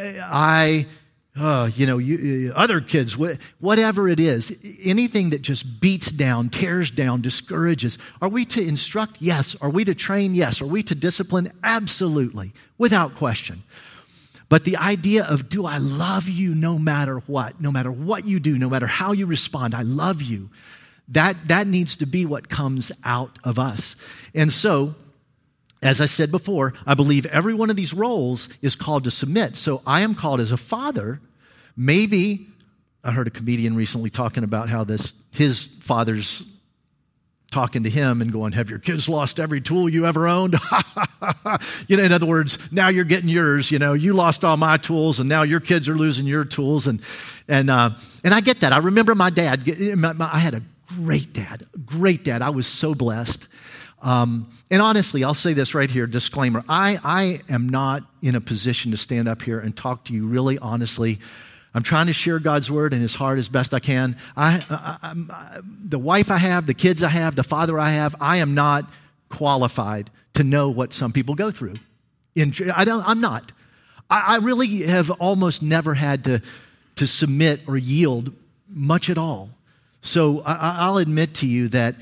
I, uh, you know, you, other kids, whatever it is, anything that just beats down, tears down, discourages. Are we to instruct? Yes. Are we to train? Yes. Are we to discipline? Absolutely, without question. But the idea of, do I love you no matter what, no matter what you do, no matter how you respond, I love you. That, that needs to be what comes out of us. And so, as I said before, I believe every one of these roles is called to submit. So I am called as a father. Maybe, I heard a comedian recently talking about how this his father's talking to him and going, have your kids lost every tool you ever owned? You know, in other words, now you're getting yours. You know, you lost all my tools, and now your kids are losing your tools. And and uh, and I get that. I remember my dad. My, my, I had a great dad, great dad. I was so blessed. Um, and honestly, I'll say this right here, disclaimer. I, I am not in a position to stand up here and talk to you really honestly. I'm trying to share God's word in his heart as best I can. I, I, I, I, the wife I have, the kids I have, the father I have, I am not qualified to know what some people go through. In, I don't, I'm not. I, I really have almost never had to, to submit or yield much at all. So I, I'll admit to you that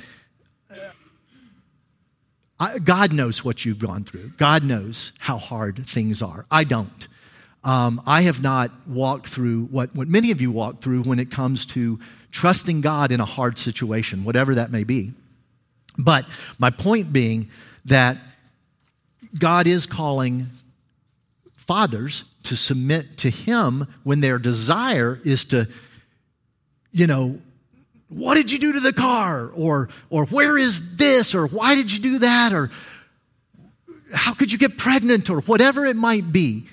God knows what you've gone through. God knows how hard things are. I don't. Um, I have not walked through what, what many of you walk through when it comes to trusting God in a hard situation, whatever that may be. But my point being that God is calling fathers to submit to him when their desire is to, you know, what did you do to the car? Or, or where is this? Or why did you do that? Or how could you get pregnant? Or whatever it might be.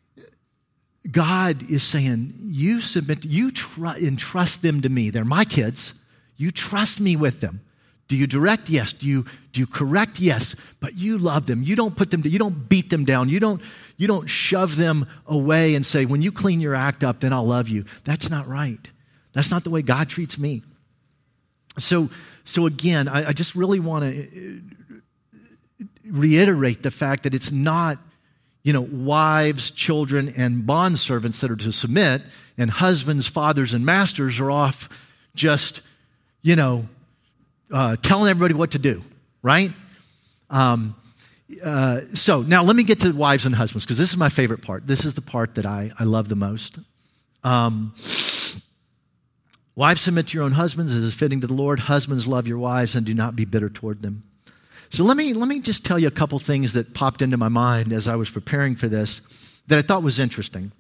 God is saying, you submit, you tr- entrust them to me. They're my kids. You trust me with them. Do you direct? Yes. Do you, do you correct? Yes. But you love them. You don't put them to, you don't beat them down. You don't, you don't shove them away and say, when you clean your act up, then I'll love you. That's not right. That's not the way God treats me. So, so again, I, I just really want to reiterate the fact that it's not, you know, wives, children, and bondservants that are to submit, and husbands, fathers, and masters are off just, you know, uh, telling everybody what to do, right? Um, uh, so now let me get to wives and husbands, because this is my favorite part. This is the part that I, I love the most. Um, wives, submit to your own husbands as is fitting to the Lord. Husbands, love your wives and do not be bitter toward them. So let me let me just tell you a couple things that popped into my mind as I was preparing for this that I thought was interesting.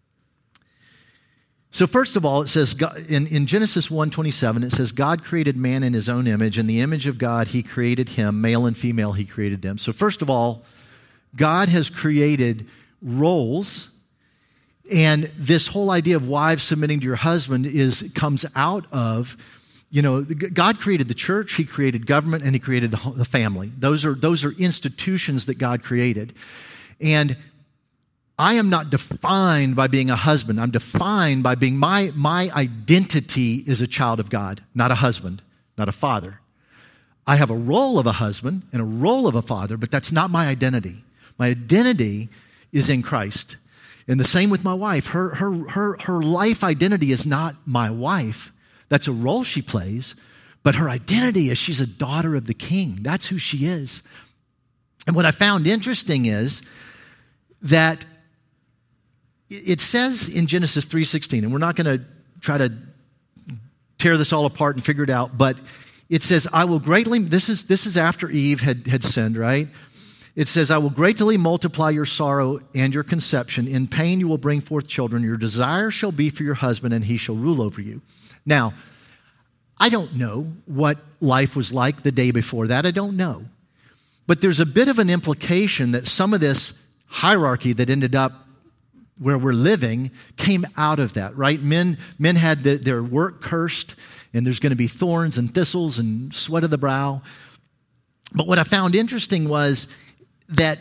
So first of all, it says in, in Genesis one twenty-seven, it says, God created man in his own image. In the image of God, he created him. Male and female, he created them. So first of all, God has created roles. And this whole idea of wives submitting to your husband is comes out of, you know, God created the church, he created government, and he created the, the family. Those are, those are institutions that God created. And I am not defined by being a husband. I'm defined by being, my, my identity is a child of God, not a husband, not a father. I have a role of a husband and a role of a father, but that's not my identity. My identity is in Christ. And the same with my wife. Her, her, her, her life identity is not my wife. That's a role she plays, but her identity is she's a daughter of the King. That's who she is. And what I found interesting is that it says in Genesis three sixteen, and we're not going to try to tear this all apart and figure it out, but it says, I will greatly, this is, this is after Eve had, had sinned, right? It says, I will greatly multiply your sorrow and your conception. In pain you will bring forth children. Your desire shall be for your husband, and he shall rule over you. Now, I don't know what life was like the day before that. I don't know. But there's a bit of an implication that some of this hierarchy that ended up where we're living came out of that, right? Men, men had the, their work cursed, and there's going to be thorns and thistles and sweat of the brow. But what I found interesting was that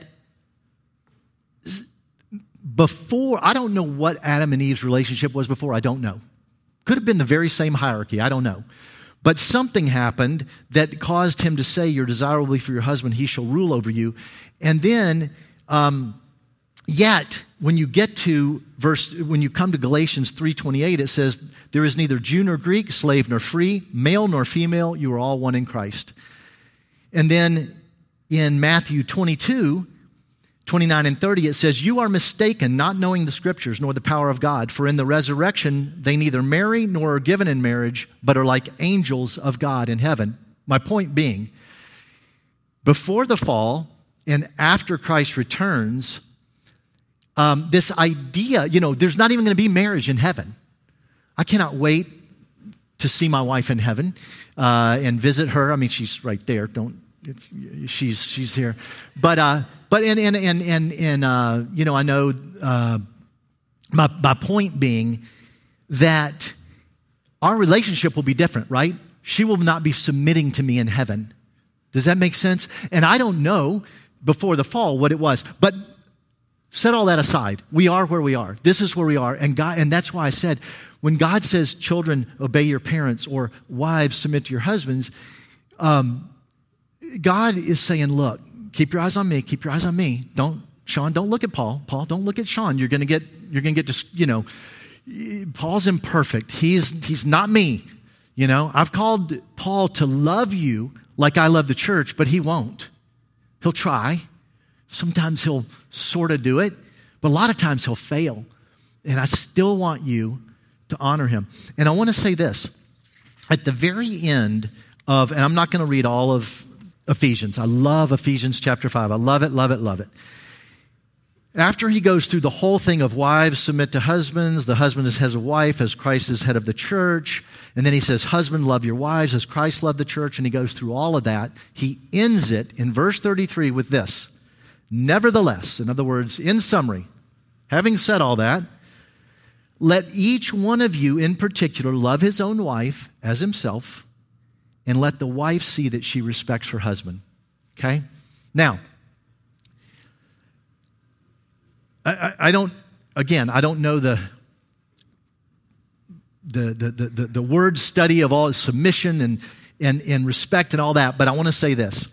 before, I don't know what Adam and Eve's relationship was before, I don't know. Could have been the very same hierarchy, I don't know. But something happened that caused him to say, your desire will be for your husband, he shall rule over you. And then, um, yet, when you get to verse, when you come to Galatians three twenty-eight, it says, there is neither Jew nor Greek, slave nor free, male nor female, you are all one in Christ. And then in Matthew twenty-two, twenty-nine and thirty, it says, you are mistaken, not knowing the scriptures nor the power of God. For in the resurrection, they neither marry nor are given in marriage, but are like angels of God in heaven. My point being, before the fall and after Christ returns, um, this idea, you know, there's not even going to be marriage in heaven. I cannot wait to see my wife in heaven uh, and visit her. I mean, she's right there. Don't, if, she's she's here. But uh, but and and and and, and uh, you know, I know uh, my my point being that our relationship will be different, right? She will not be submitting to me in heaven. Does that make sense? And I don't know before the fall what it was, but set all that aside. We are where we are. This is where we are, and God, and that's why I said, when God says, "Children, obey your parents," or "Wives, submit to your husbands," um, God is saying, "Look, keep your eyes on me. Keep your eyes on me. Don't, Sean. Don't look at Paul. Paul, don't look at Sean. You're going to get. You're going to get. You know, Paul's imperfect. He's he's not me. You know, I've called Paul to love you like I love the church, but he won't. He'll try. Sometimes he'll sort of do it, but a lot of times he'll fail. And I still want you to honor him. And I want to say this. At the very end of, and I'm not going to read all of Ephesians. I love Ephesians chapter five. I love it, love it, love it. After he goes through the whole thing of wives submit to husbands, the husband is has a wife as Christ is head of the church. And then he says, husband, love your wives as Christ loved the church. And he goes through all of that. He ends it in verse thirty-three with this. Nevertheless, in other words, in summary, having said all that, let each one of you in particular love his own wife as himself, and let the wife see that she respects her husband. Okay? Now, I, I, I don't, again, I don't know the, the, the, the, the word study of all submission and, and, and respect and all that, but I want to say this.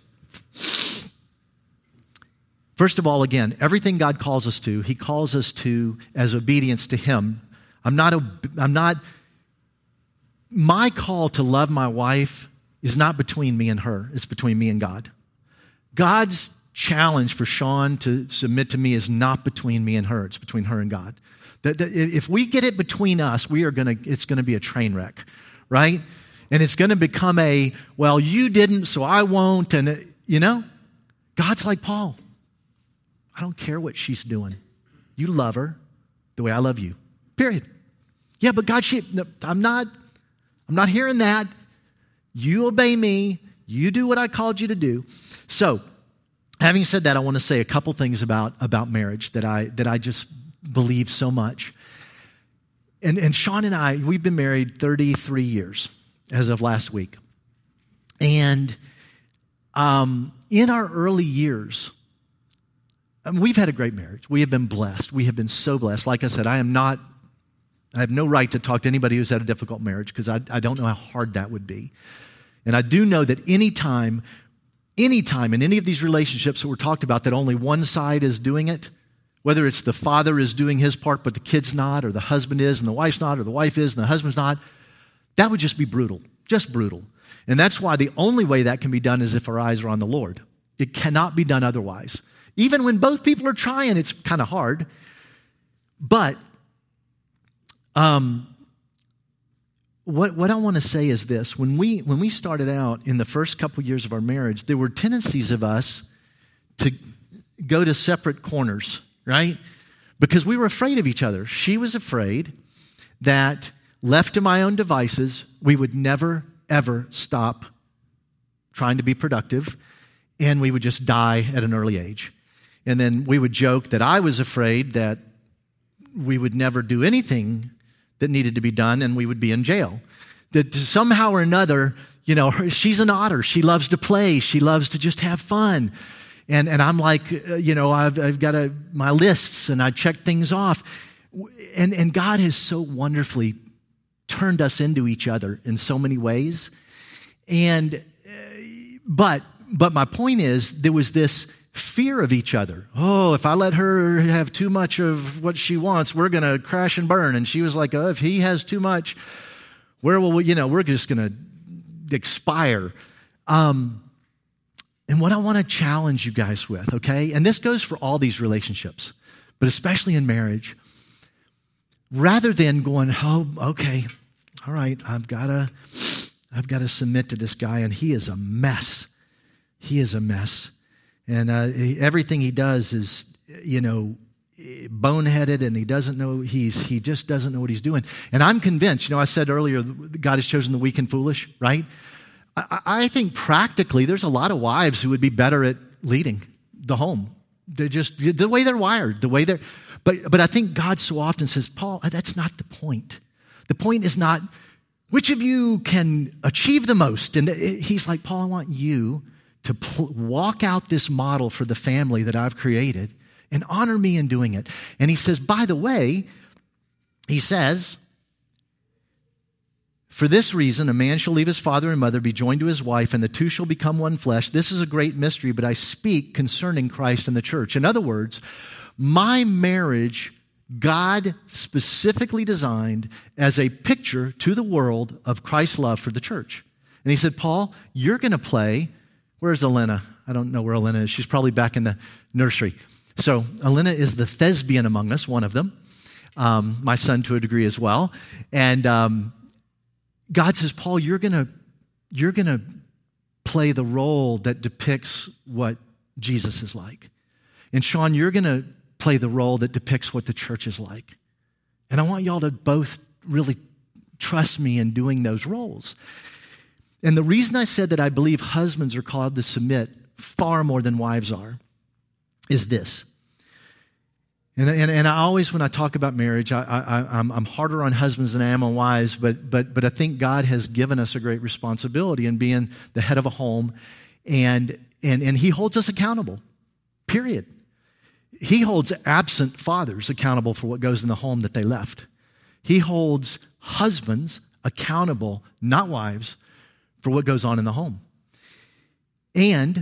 First of all, again, everything God calls us to, he calls us to as obedience to him. I'm not, I'm not, my call to love my wife is not between me and her. It's between me and God. God's challenge for Sean to submit to me is not between me and her. It's between her and God. That, that if we get it between us, we are gonna. It's going to be a train wreck, right? And it's going to become a, well, you didn't, so I won't. And, you know, God's like, Paul, I don't care what she's doing. You love her the way I love you, period. Yeah, but God, she, no, I'm not, I'm not hearing that. You obey me. You do what I called you to do. So, having said that, I want to say a couple things about, about marriage that I, that I just believe so much. And, and Sean and I, we've been married thirty-three years as of last week. And um, in our early years, I mean, we've had a great marriage. We have been blessed. We have been so blessed. Like I said, I am not, I have no right to talk to anybody who's had a difficult marriage because I, I don't know how hard that would be. And I do know that anytime, anytime in any of these relationships that were talked about that only one side is doing it, whether it's the father is doing his part but the kid's not, or the husband is and the wife's not, or the wife is and the husband's not, that would just be brutal, just brutal. And that's why the only way that can be done is if our eyes are on the Lord. It cannot be done otherwise. Even when both people are trying, it's kind of hard. But um, what, what I want to say is this. When we, when we started out in the first couple years of our marriage, there were tendencies of us to go to separate corners, right? Because we were afraid of each other. She was afraid that left to my own devices, we would never, ever stop trying to be productive, and we would just die at an early age. And then we would joke that I was afraid that we would never do anything that needed to be done, and we would be in jail. That somehow or another, you know, she's an otter. She loves to play. She loves to just have fun. And and I'm like, you know, I've I've got a, my lists, and I check things off. And and God has so wonderfully turned us into each other in so many ways. And, but, but my point is, there was this fear of each other. Oh, if I let her have too much of what she wants, we're going to crash and burn. And she was like, oh, if he has too much, where will we, you know, we're just going to expire. Um, and what I want to challenge you guys with, okay, and this goes for all these relationships, but especially in marriage, rather than going, oh, okay, all right, I've got to, I've got to submit to this guy, and he is a mess. He is a mess, and uh, he, everything he does is, you know, boneheaded, and he doesn't know. He's he just doesn't know what he's doing. And I'm convinced. You know, I said earlier, God has chosen the weak and foolish, right? I, I think practically, there's a lot of wives who would be better at leading the home. They're just the way they're wired, the way they're. But, but I think God so often says, Paul, that's not the point. The point is not which of you can achieve the most. And he's like, Paul, I want you to pl- walk out this model for the family that I've created and honor me in doing it. And he says, by the way, he says, for this reason, a man shall leave his father and mother, be joined to his wife, and the two shall become one flesh. This is a great mystery, but I speak concerning Christ and the church. In other words, my marriage, God specifically designed as a picture to the world of Christ's love for the church. And he said, Paul, you're going to play, where's Elena? I don't know where Elena is. She's probably back in the nursery. So Elena is the thespian among us, one of them. Um, my son to a degree as well. And um, God says, Paul, you're going to you're going to play the role that depicts what Jesus is like. And Sean, you're going to play the role that depicts what the church is like. And I want y'all to both really trust me in doing those roles. And the reason I said that I believe husbands are called to submit far more than wives are is this. And, and, and I always, when I talk about marriage, I, I, I'm, I'm harder on husbands than I am on wives, but, but, but I think God has given us a great responsibility in being the head of a home, and, and, and he holds us accountable, period. He holds absent fathers accountable for what goes in the home that they left. He holds husbands accountable, not wives, for what goes on in the home. And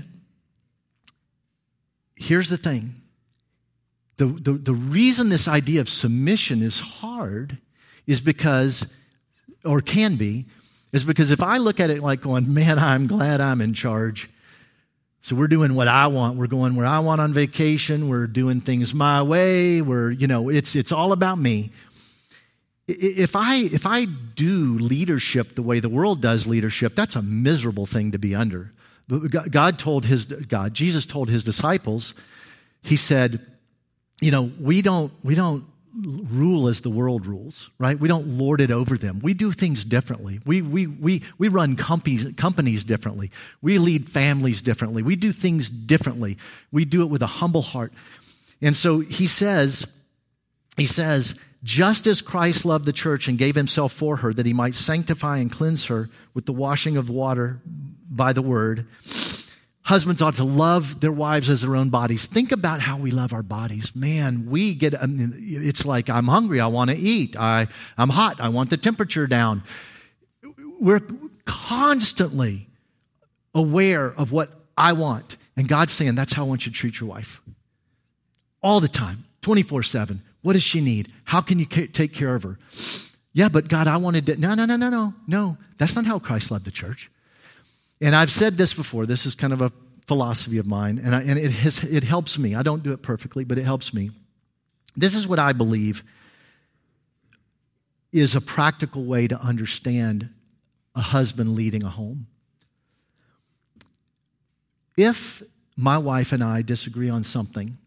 here's the thing. The, the, the reason this idea of submission is hard is because, or can be, is because if I look at it like going, man, I'm glad I'm in charge, So we're doing what I want. We're going where I want on vacation. We're doing things my way. We're, you know, it's it's all about me. If I if I do leadership the way the world does leadership, that's a miserable thing to be under. God told his God, Jesus told his disciples, he said, you know, we don't we don't rule as the world rules, right? We don't lord it over them. We do things differently. We we we we run companies companies differently. We lead families differently. We do things differently. We do it with a humble heart. And so he says, he says, just as Christ loved the church and gave himself for her, that he might sanctify and cleanse her with the washing of water by the word, husbands ought to love their wives as their own bodies. Think about how we love our bodies. Man, we get, I mean, it's like, I'm hungry, I want to eat. I, I'm hot, I want the temperature down. We're constantly aware of what I want. And God's saying, that's how I want you to treat your wife. All the time, twenty-four seven. What does she need? How can you ca- take care of her? Yeah, but God, I wanted to, no, no, no, no, no, no. That's not how Christ loved the church. And I've said this before. This is kind of a philosophy of mine, and, I, and it, has, it helps me. I don't do it perfectly, but it helps me. This is what I believe is a practical way to understand a husband leading a home. If my wife and I disagree on something,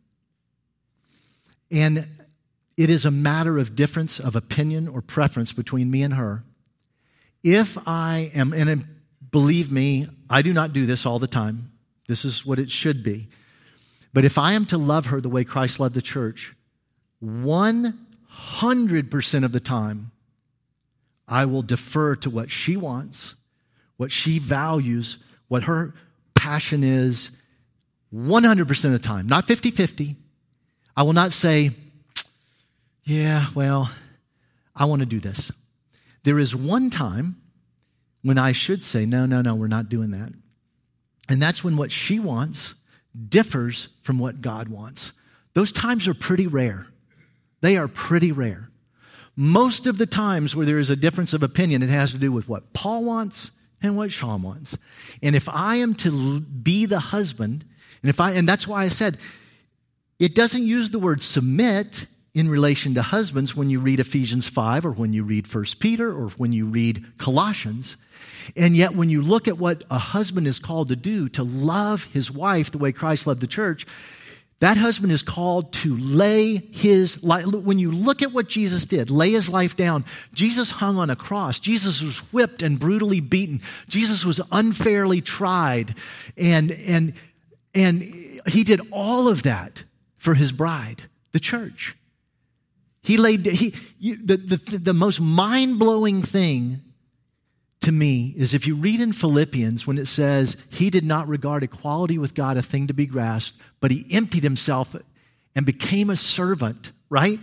and it is a matter of difference of opinion or preference between me and her, if I am, and believe me, I do not do this all the time. This is what it should be. But if I am to love her the way Christ loved the church, one hundred percent of the time, I will defer to what she wants, what she values, what her passion is, one hundred percent of the time. Not fifty-fifty. I will not say, yeah, well, I want to do this. There is one time when I should say, no, no, no, we're not doing that. And that's when what she wants differs from what God wants. Those times are pretty rare. They are pretty rare. Most of the times where there is a difference of opinion, it has to do with what Paul wants and what Sean wants. And if I am to be the husband, and if I, and that's why I said, it doesn't use the word submit in relation to husbands when you read Ephesians five or when you read First Peter or when you read Colossians. And yet when you look at what a husband is called to do, to love his wife the way Christ loved the church, that husband is called to lay his life. When you look at what Jesus did, lay his life down. Jesus hung on a cross. Jesus was whipped and brutally beaten. Jesus was unfairly tried. And, and, and he did all of that for his bride, the church. He laid, he, you, the, the, the most mind-blowing thing to me is if you read in Philippians when it says he did not regard equality with God a thing to be grasped, but he emptied himself and became a servant, right?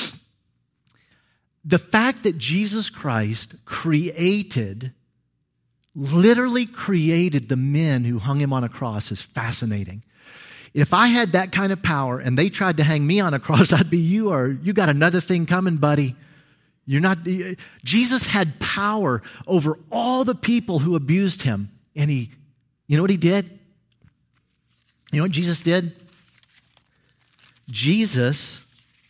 The fact that Jesus Christ created, literally created the men who hung him on a cross is fascinating. If I had that kind of power and they tried to hang me on a cross, I'd be, you are, you got another thing coming, buddy. You're not, Jesus had power over all the people who abused him. And he, you know what he did? You know what Jesus did? Jesus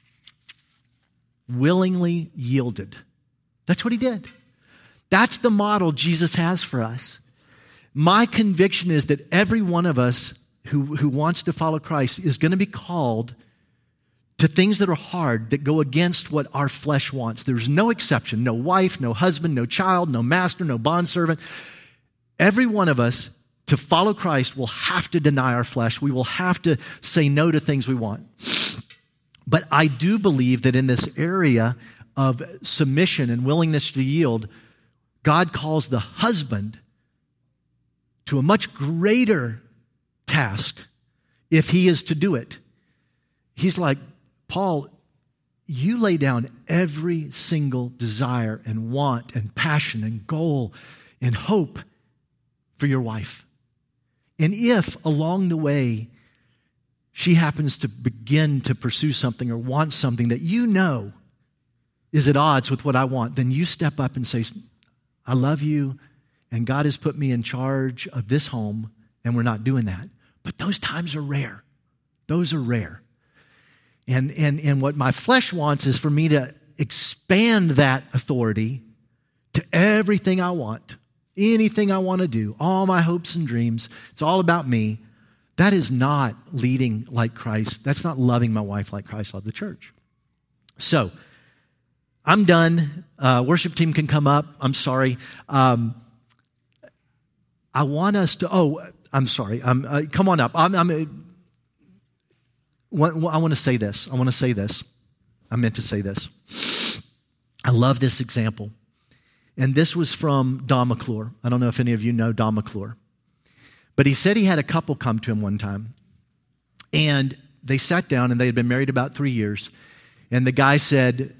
willingly yielded. That's what he did. That's the model Jesus has for us. My conviction is that every one of us who, who wants to follow Christ is going to be called to things that are hard, that go against what our flesh wants. There's no exception. No wife, no husband, no child, no master, no bondservant. Every one of us, to follow Christ, will have to deny our flesh. We will have to say no to things we want. But I do believe that in this area of submission and willingness to yield, God calls the husband to a much greater task if he is to do it. He's like, Paul, you lay down every single desire and want and passion and goal and hope for your wife. And if along the way she happens to begin to pursue something or want something that you know is at odds with what I want, then you step up and say, I love you and God has put me in charge of this home and we're not doing that. But those times are rare. Those are rare. And, and, and what my flesh wants is for me to expand that authority to everything I want, anything I want to do, all my hopes and dreams. It's all about me. That is not leading like Christ. That's not loving my wife like Christ loved the church. So, I'm done. Uh, worship team can come up. I'm sorry. Um, I want us to, oh, I'm sorry. Um, uh, come on up. I'm, I'm, uh, I want to say this. I want to say this. I meant to say this. I love this example. And this was from Don McClure. I don't know if any of you know Don McClure. But he said he had a couple come to him one time. And they sat down, and they had been married about three years. And the guy said,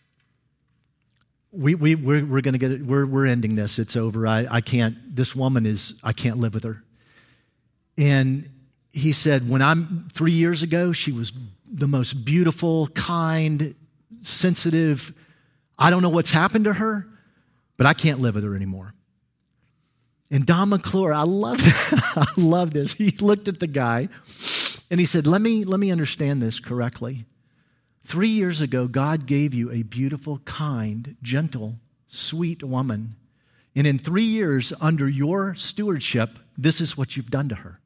we, we, we're, we're going to get it. We're, we're ending this. It's over. I, I can't, this woman is, I can't live with her. And he said, when I'm, three years ago, she was the most beautiful, kind, sensitive. I don't know what's happened to her, but I can't live with her anymore. And Don McClure, I love I love this. He looked at the guy and he said, let me, let me understand this correctly. Three years ago, God gave you a beautiful, kind, gentle, sweet woman. And in three years, under your stewardship, this is what you've done to her.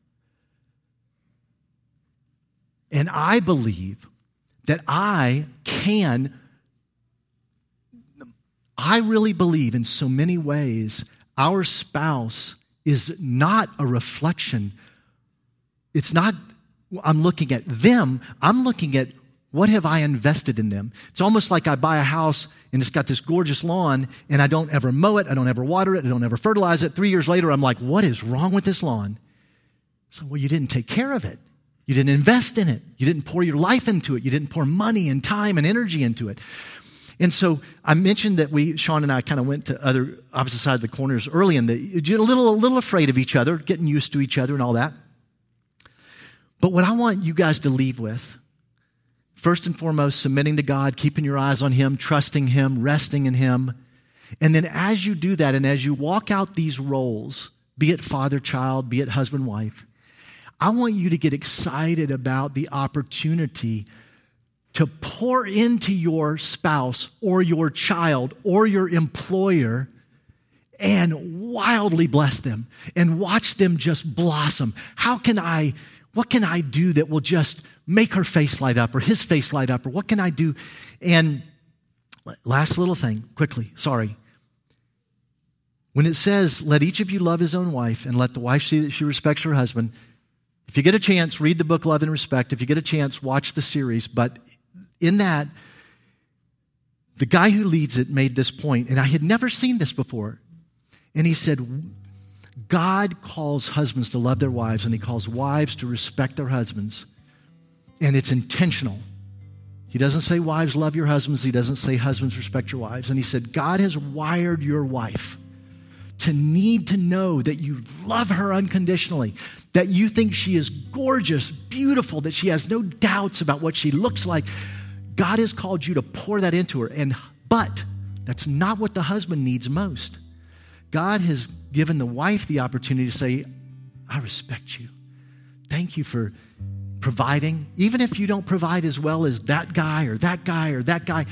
And I believe that I can, I really believe in so many ways, our spouse is not a reflection. It's not, I'm looking at them, I'm looking at what have I invested in them. It's almost like I buy a house and it's got this gorgeous lawn and I don't ever mow it, I don't ever water it, I don't ever fertilize it. Three years later, I'm like, what is wrong with this lawn? So, well, you didn't take care of it. You didn't invest in it. You didn't pour your life into it. You didn't pour money and time and energy into it. And so I mentioned that we, Sean and I kind of went to other opposite side of the corners early in the, you're a little, a little afraid of each other, getting used to each other and all that. But what I want you guys to leave with, first and foremost, submitting to God, keeping your eyes on Him, trusting Him, resting in Him. And then as you do that and as you walk out these roles, be it father, child, be it husband, wife, I want you to get excited about the opportunity to pour into your spouse or your child or your employer and wildly bless them and watch them just blossom. How can I, what can I do that will just make her face light up or his face light up, or what can I do? And last little thing, quickly, sorry. When it says, let each of you love his own wife and let the wife see that she respects her husband, if you get a chance, read the book Love and Respect. If you get a chance, watch the series. But in that, the guy who leads it made this point, and I had never seen this before. And he said, God calls husbands to love their wives, and He calls wives to respect their husbands. And it's intentional. He doesn't say wives love your husbands. He doesn't say husbands respect your wives. And he said, God has wired your wife to need to know that you love her unconditionally, that you think she is gorgeous, beautiful, that she has no doubts about what she looks like. God has called you to pour that into her. And but that's not what the husband needs most. God has given the wife the opportunity to say, I respect you. Thank you for providing. Even if you don't provide as well as that guy or that guy or that guy.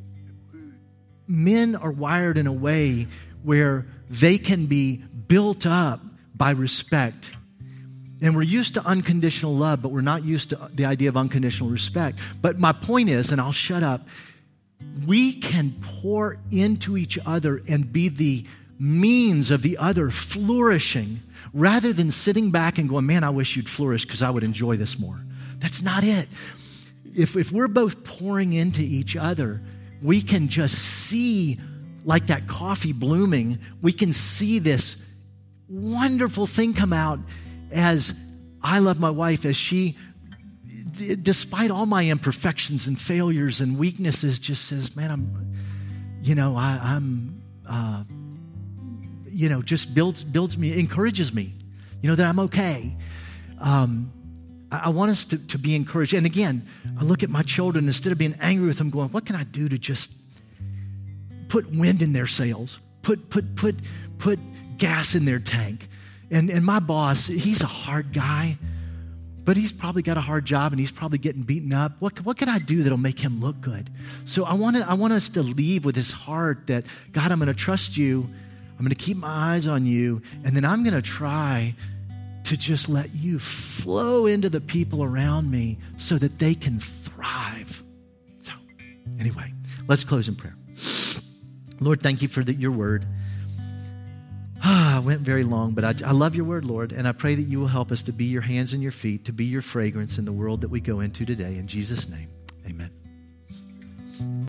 Men are wired in a way where they can be built up by respect. And we're used to unconditional love, but we're not used to the idea of unconditional respect. But my point is, and I'll shut up, we can pour into each other and be the means of the other flourishing rather than sitting back and going, man, I wish you'd flourish because I would enjoy this more. That's not it. If, if we're both pouring into each other, we can just see, like that coffee blooming, we can see this wonderful thing come out as I love my wife, as she, d- despite all my imperfections and failures and weaknesses, just says, man, I'm, you know, I, I'm, uh, you know, just builds, builds me, encourages me, you know, that I'm okay. Um, I, I want us to, to be encouraged. And again, I look at my children, instead of being angry with them, going, what can I do to just put wind in their sails, put, put, put, put gas in their tank? And, and my boss, he's a hard guy, but he's probably got a hard job and he's probably getting beaten up. What, what can I do that'll make him look good? So I want to, I want us to leave with this heart that, God, I'm going to trust you. I'm going to keep my eyes on you. And then I'm going to try to just let you flow into the people around me so that they can thrive. So anyway, let's close in prayer. Lord, thank you for the, your word. Ah, I went very long, but I, I love your word, Lord, and I pray that you will help us to be your hands and your feet, to be your fragrance in the world that we go into today. In Jesus' name, amen.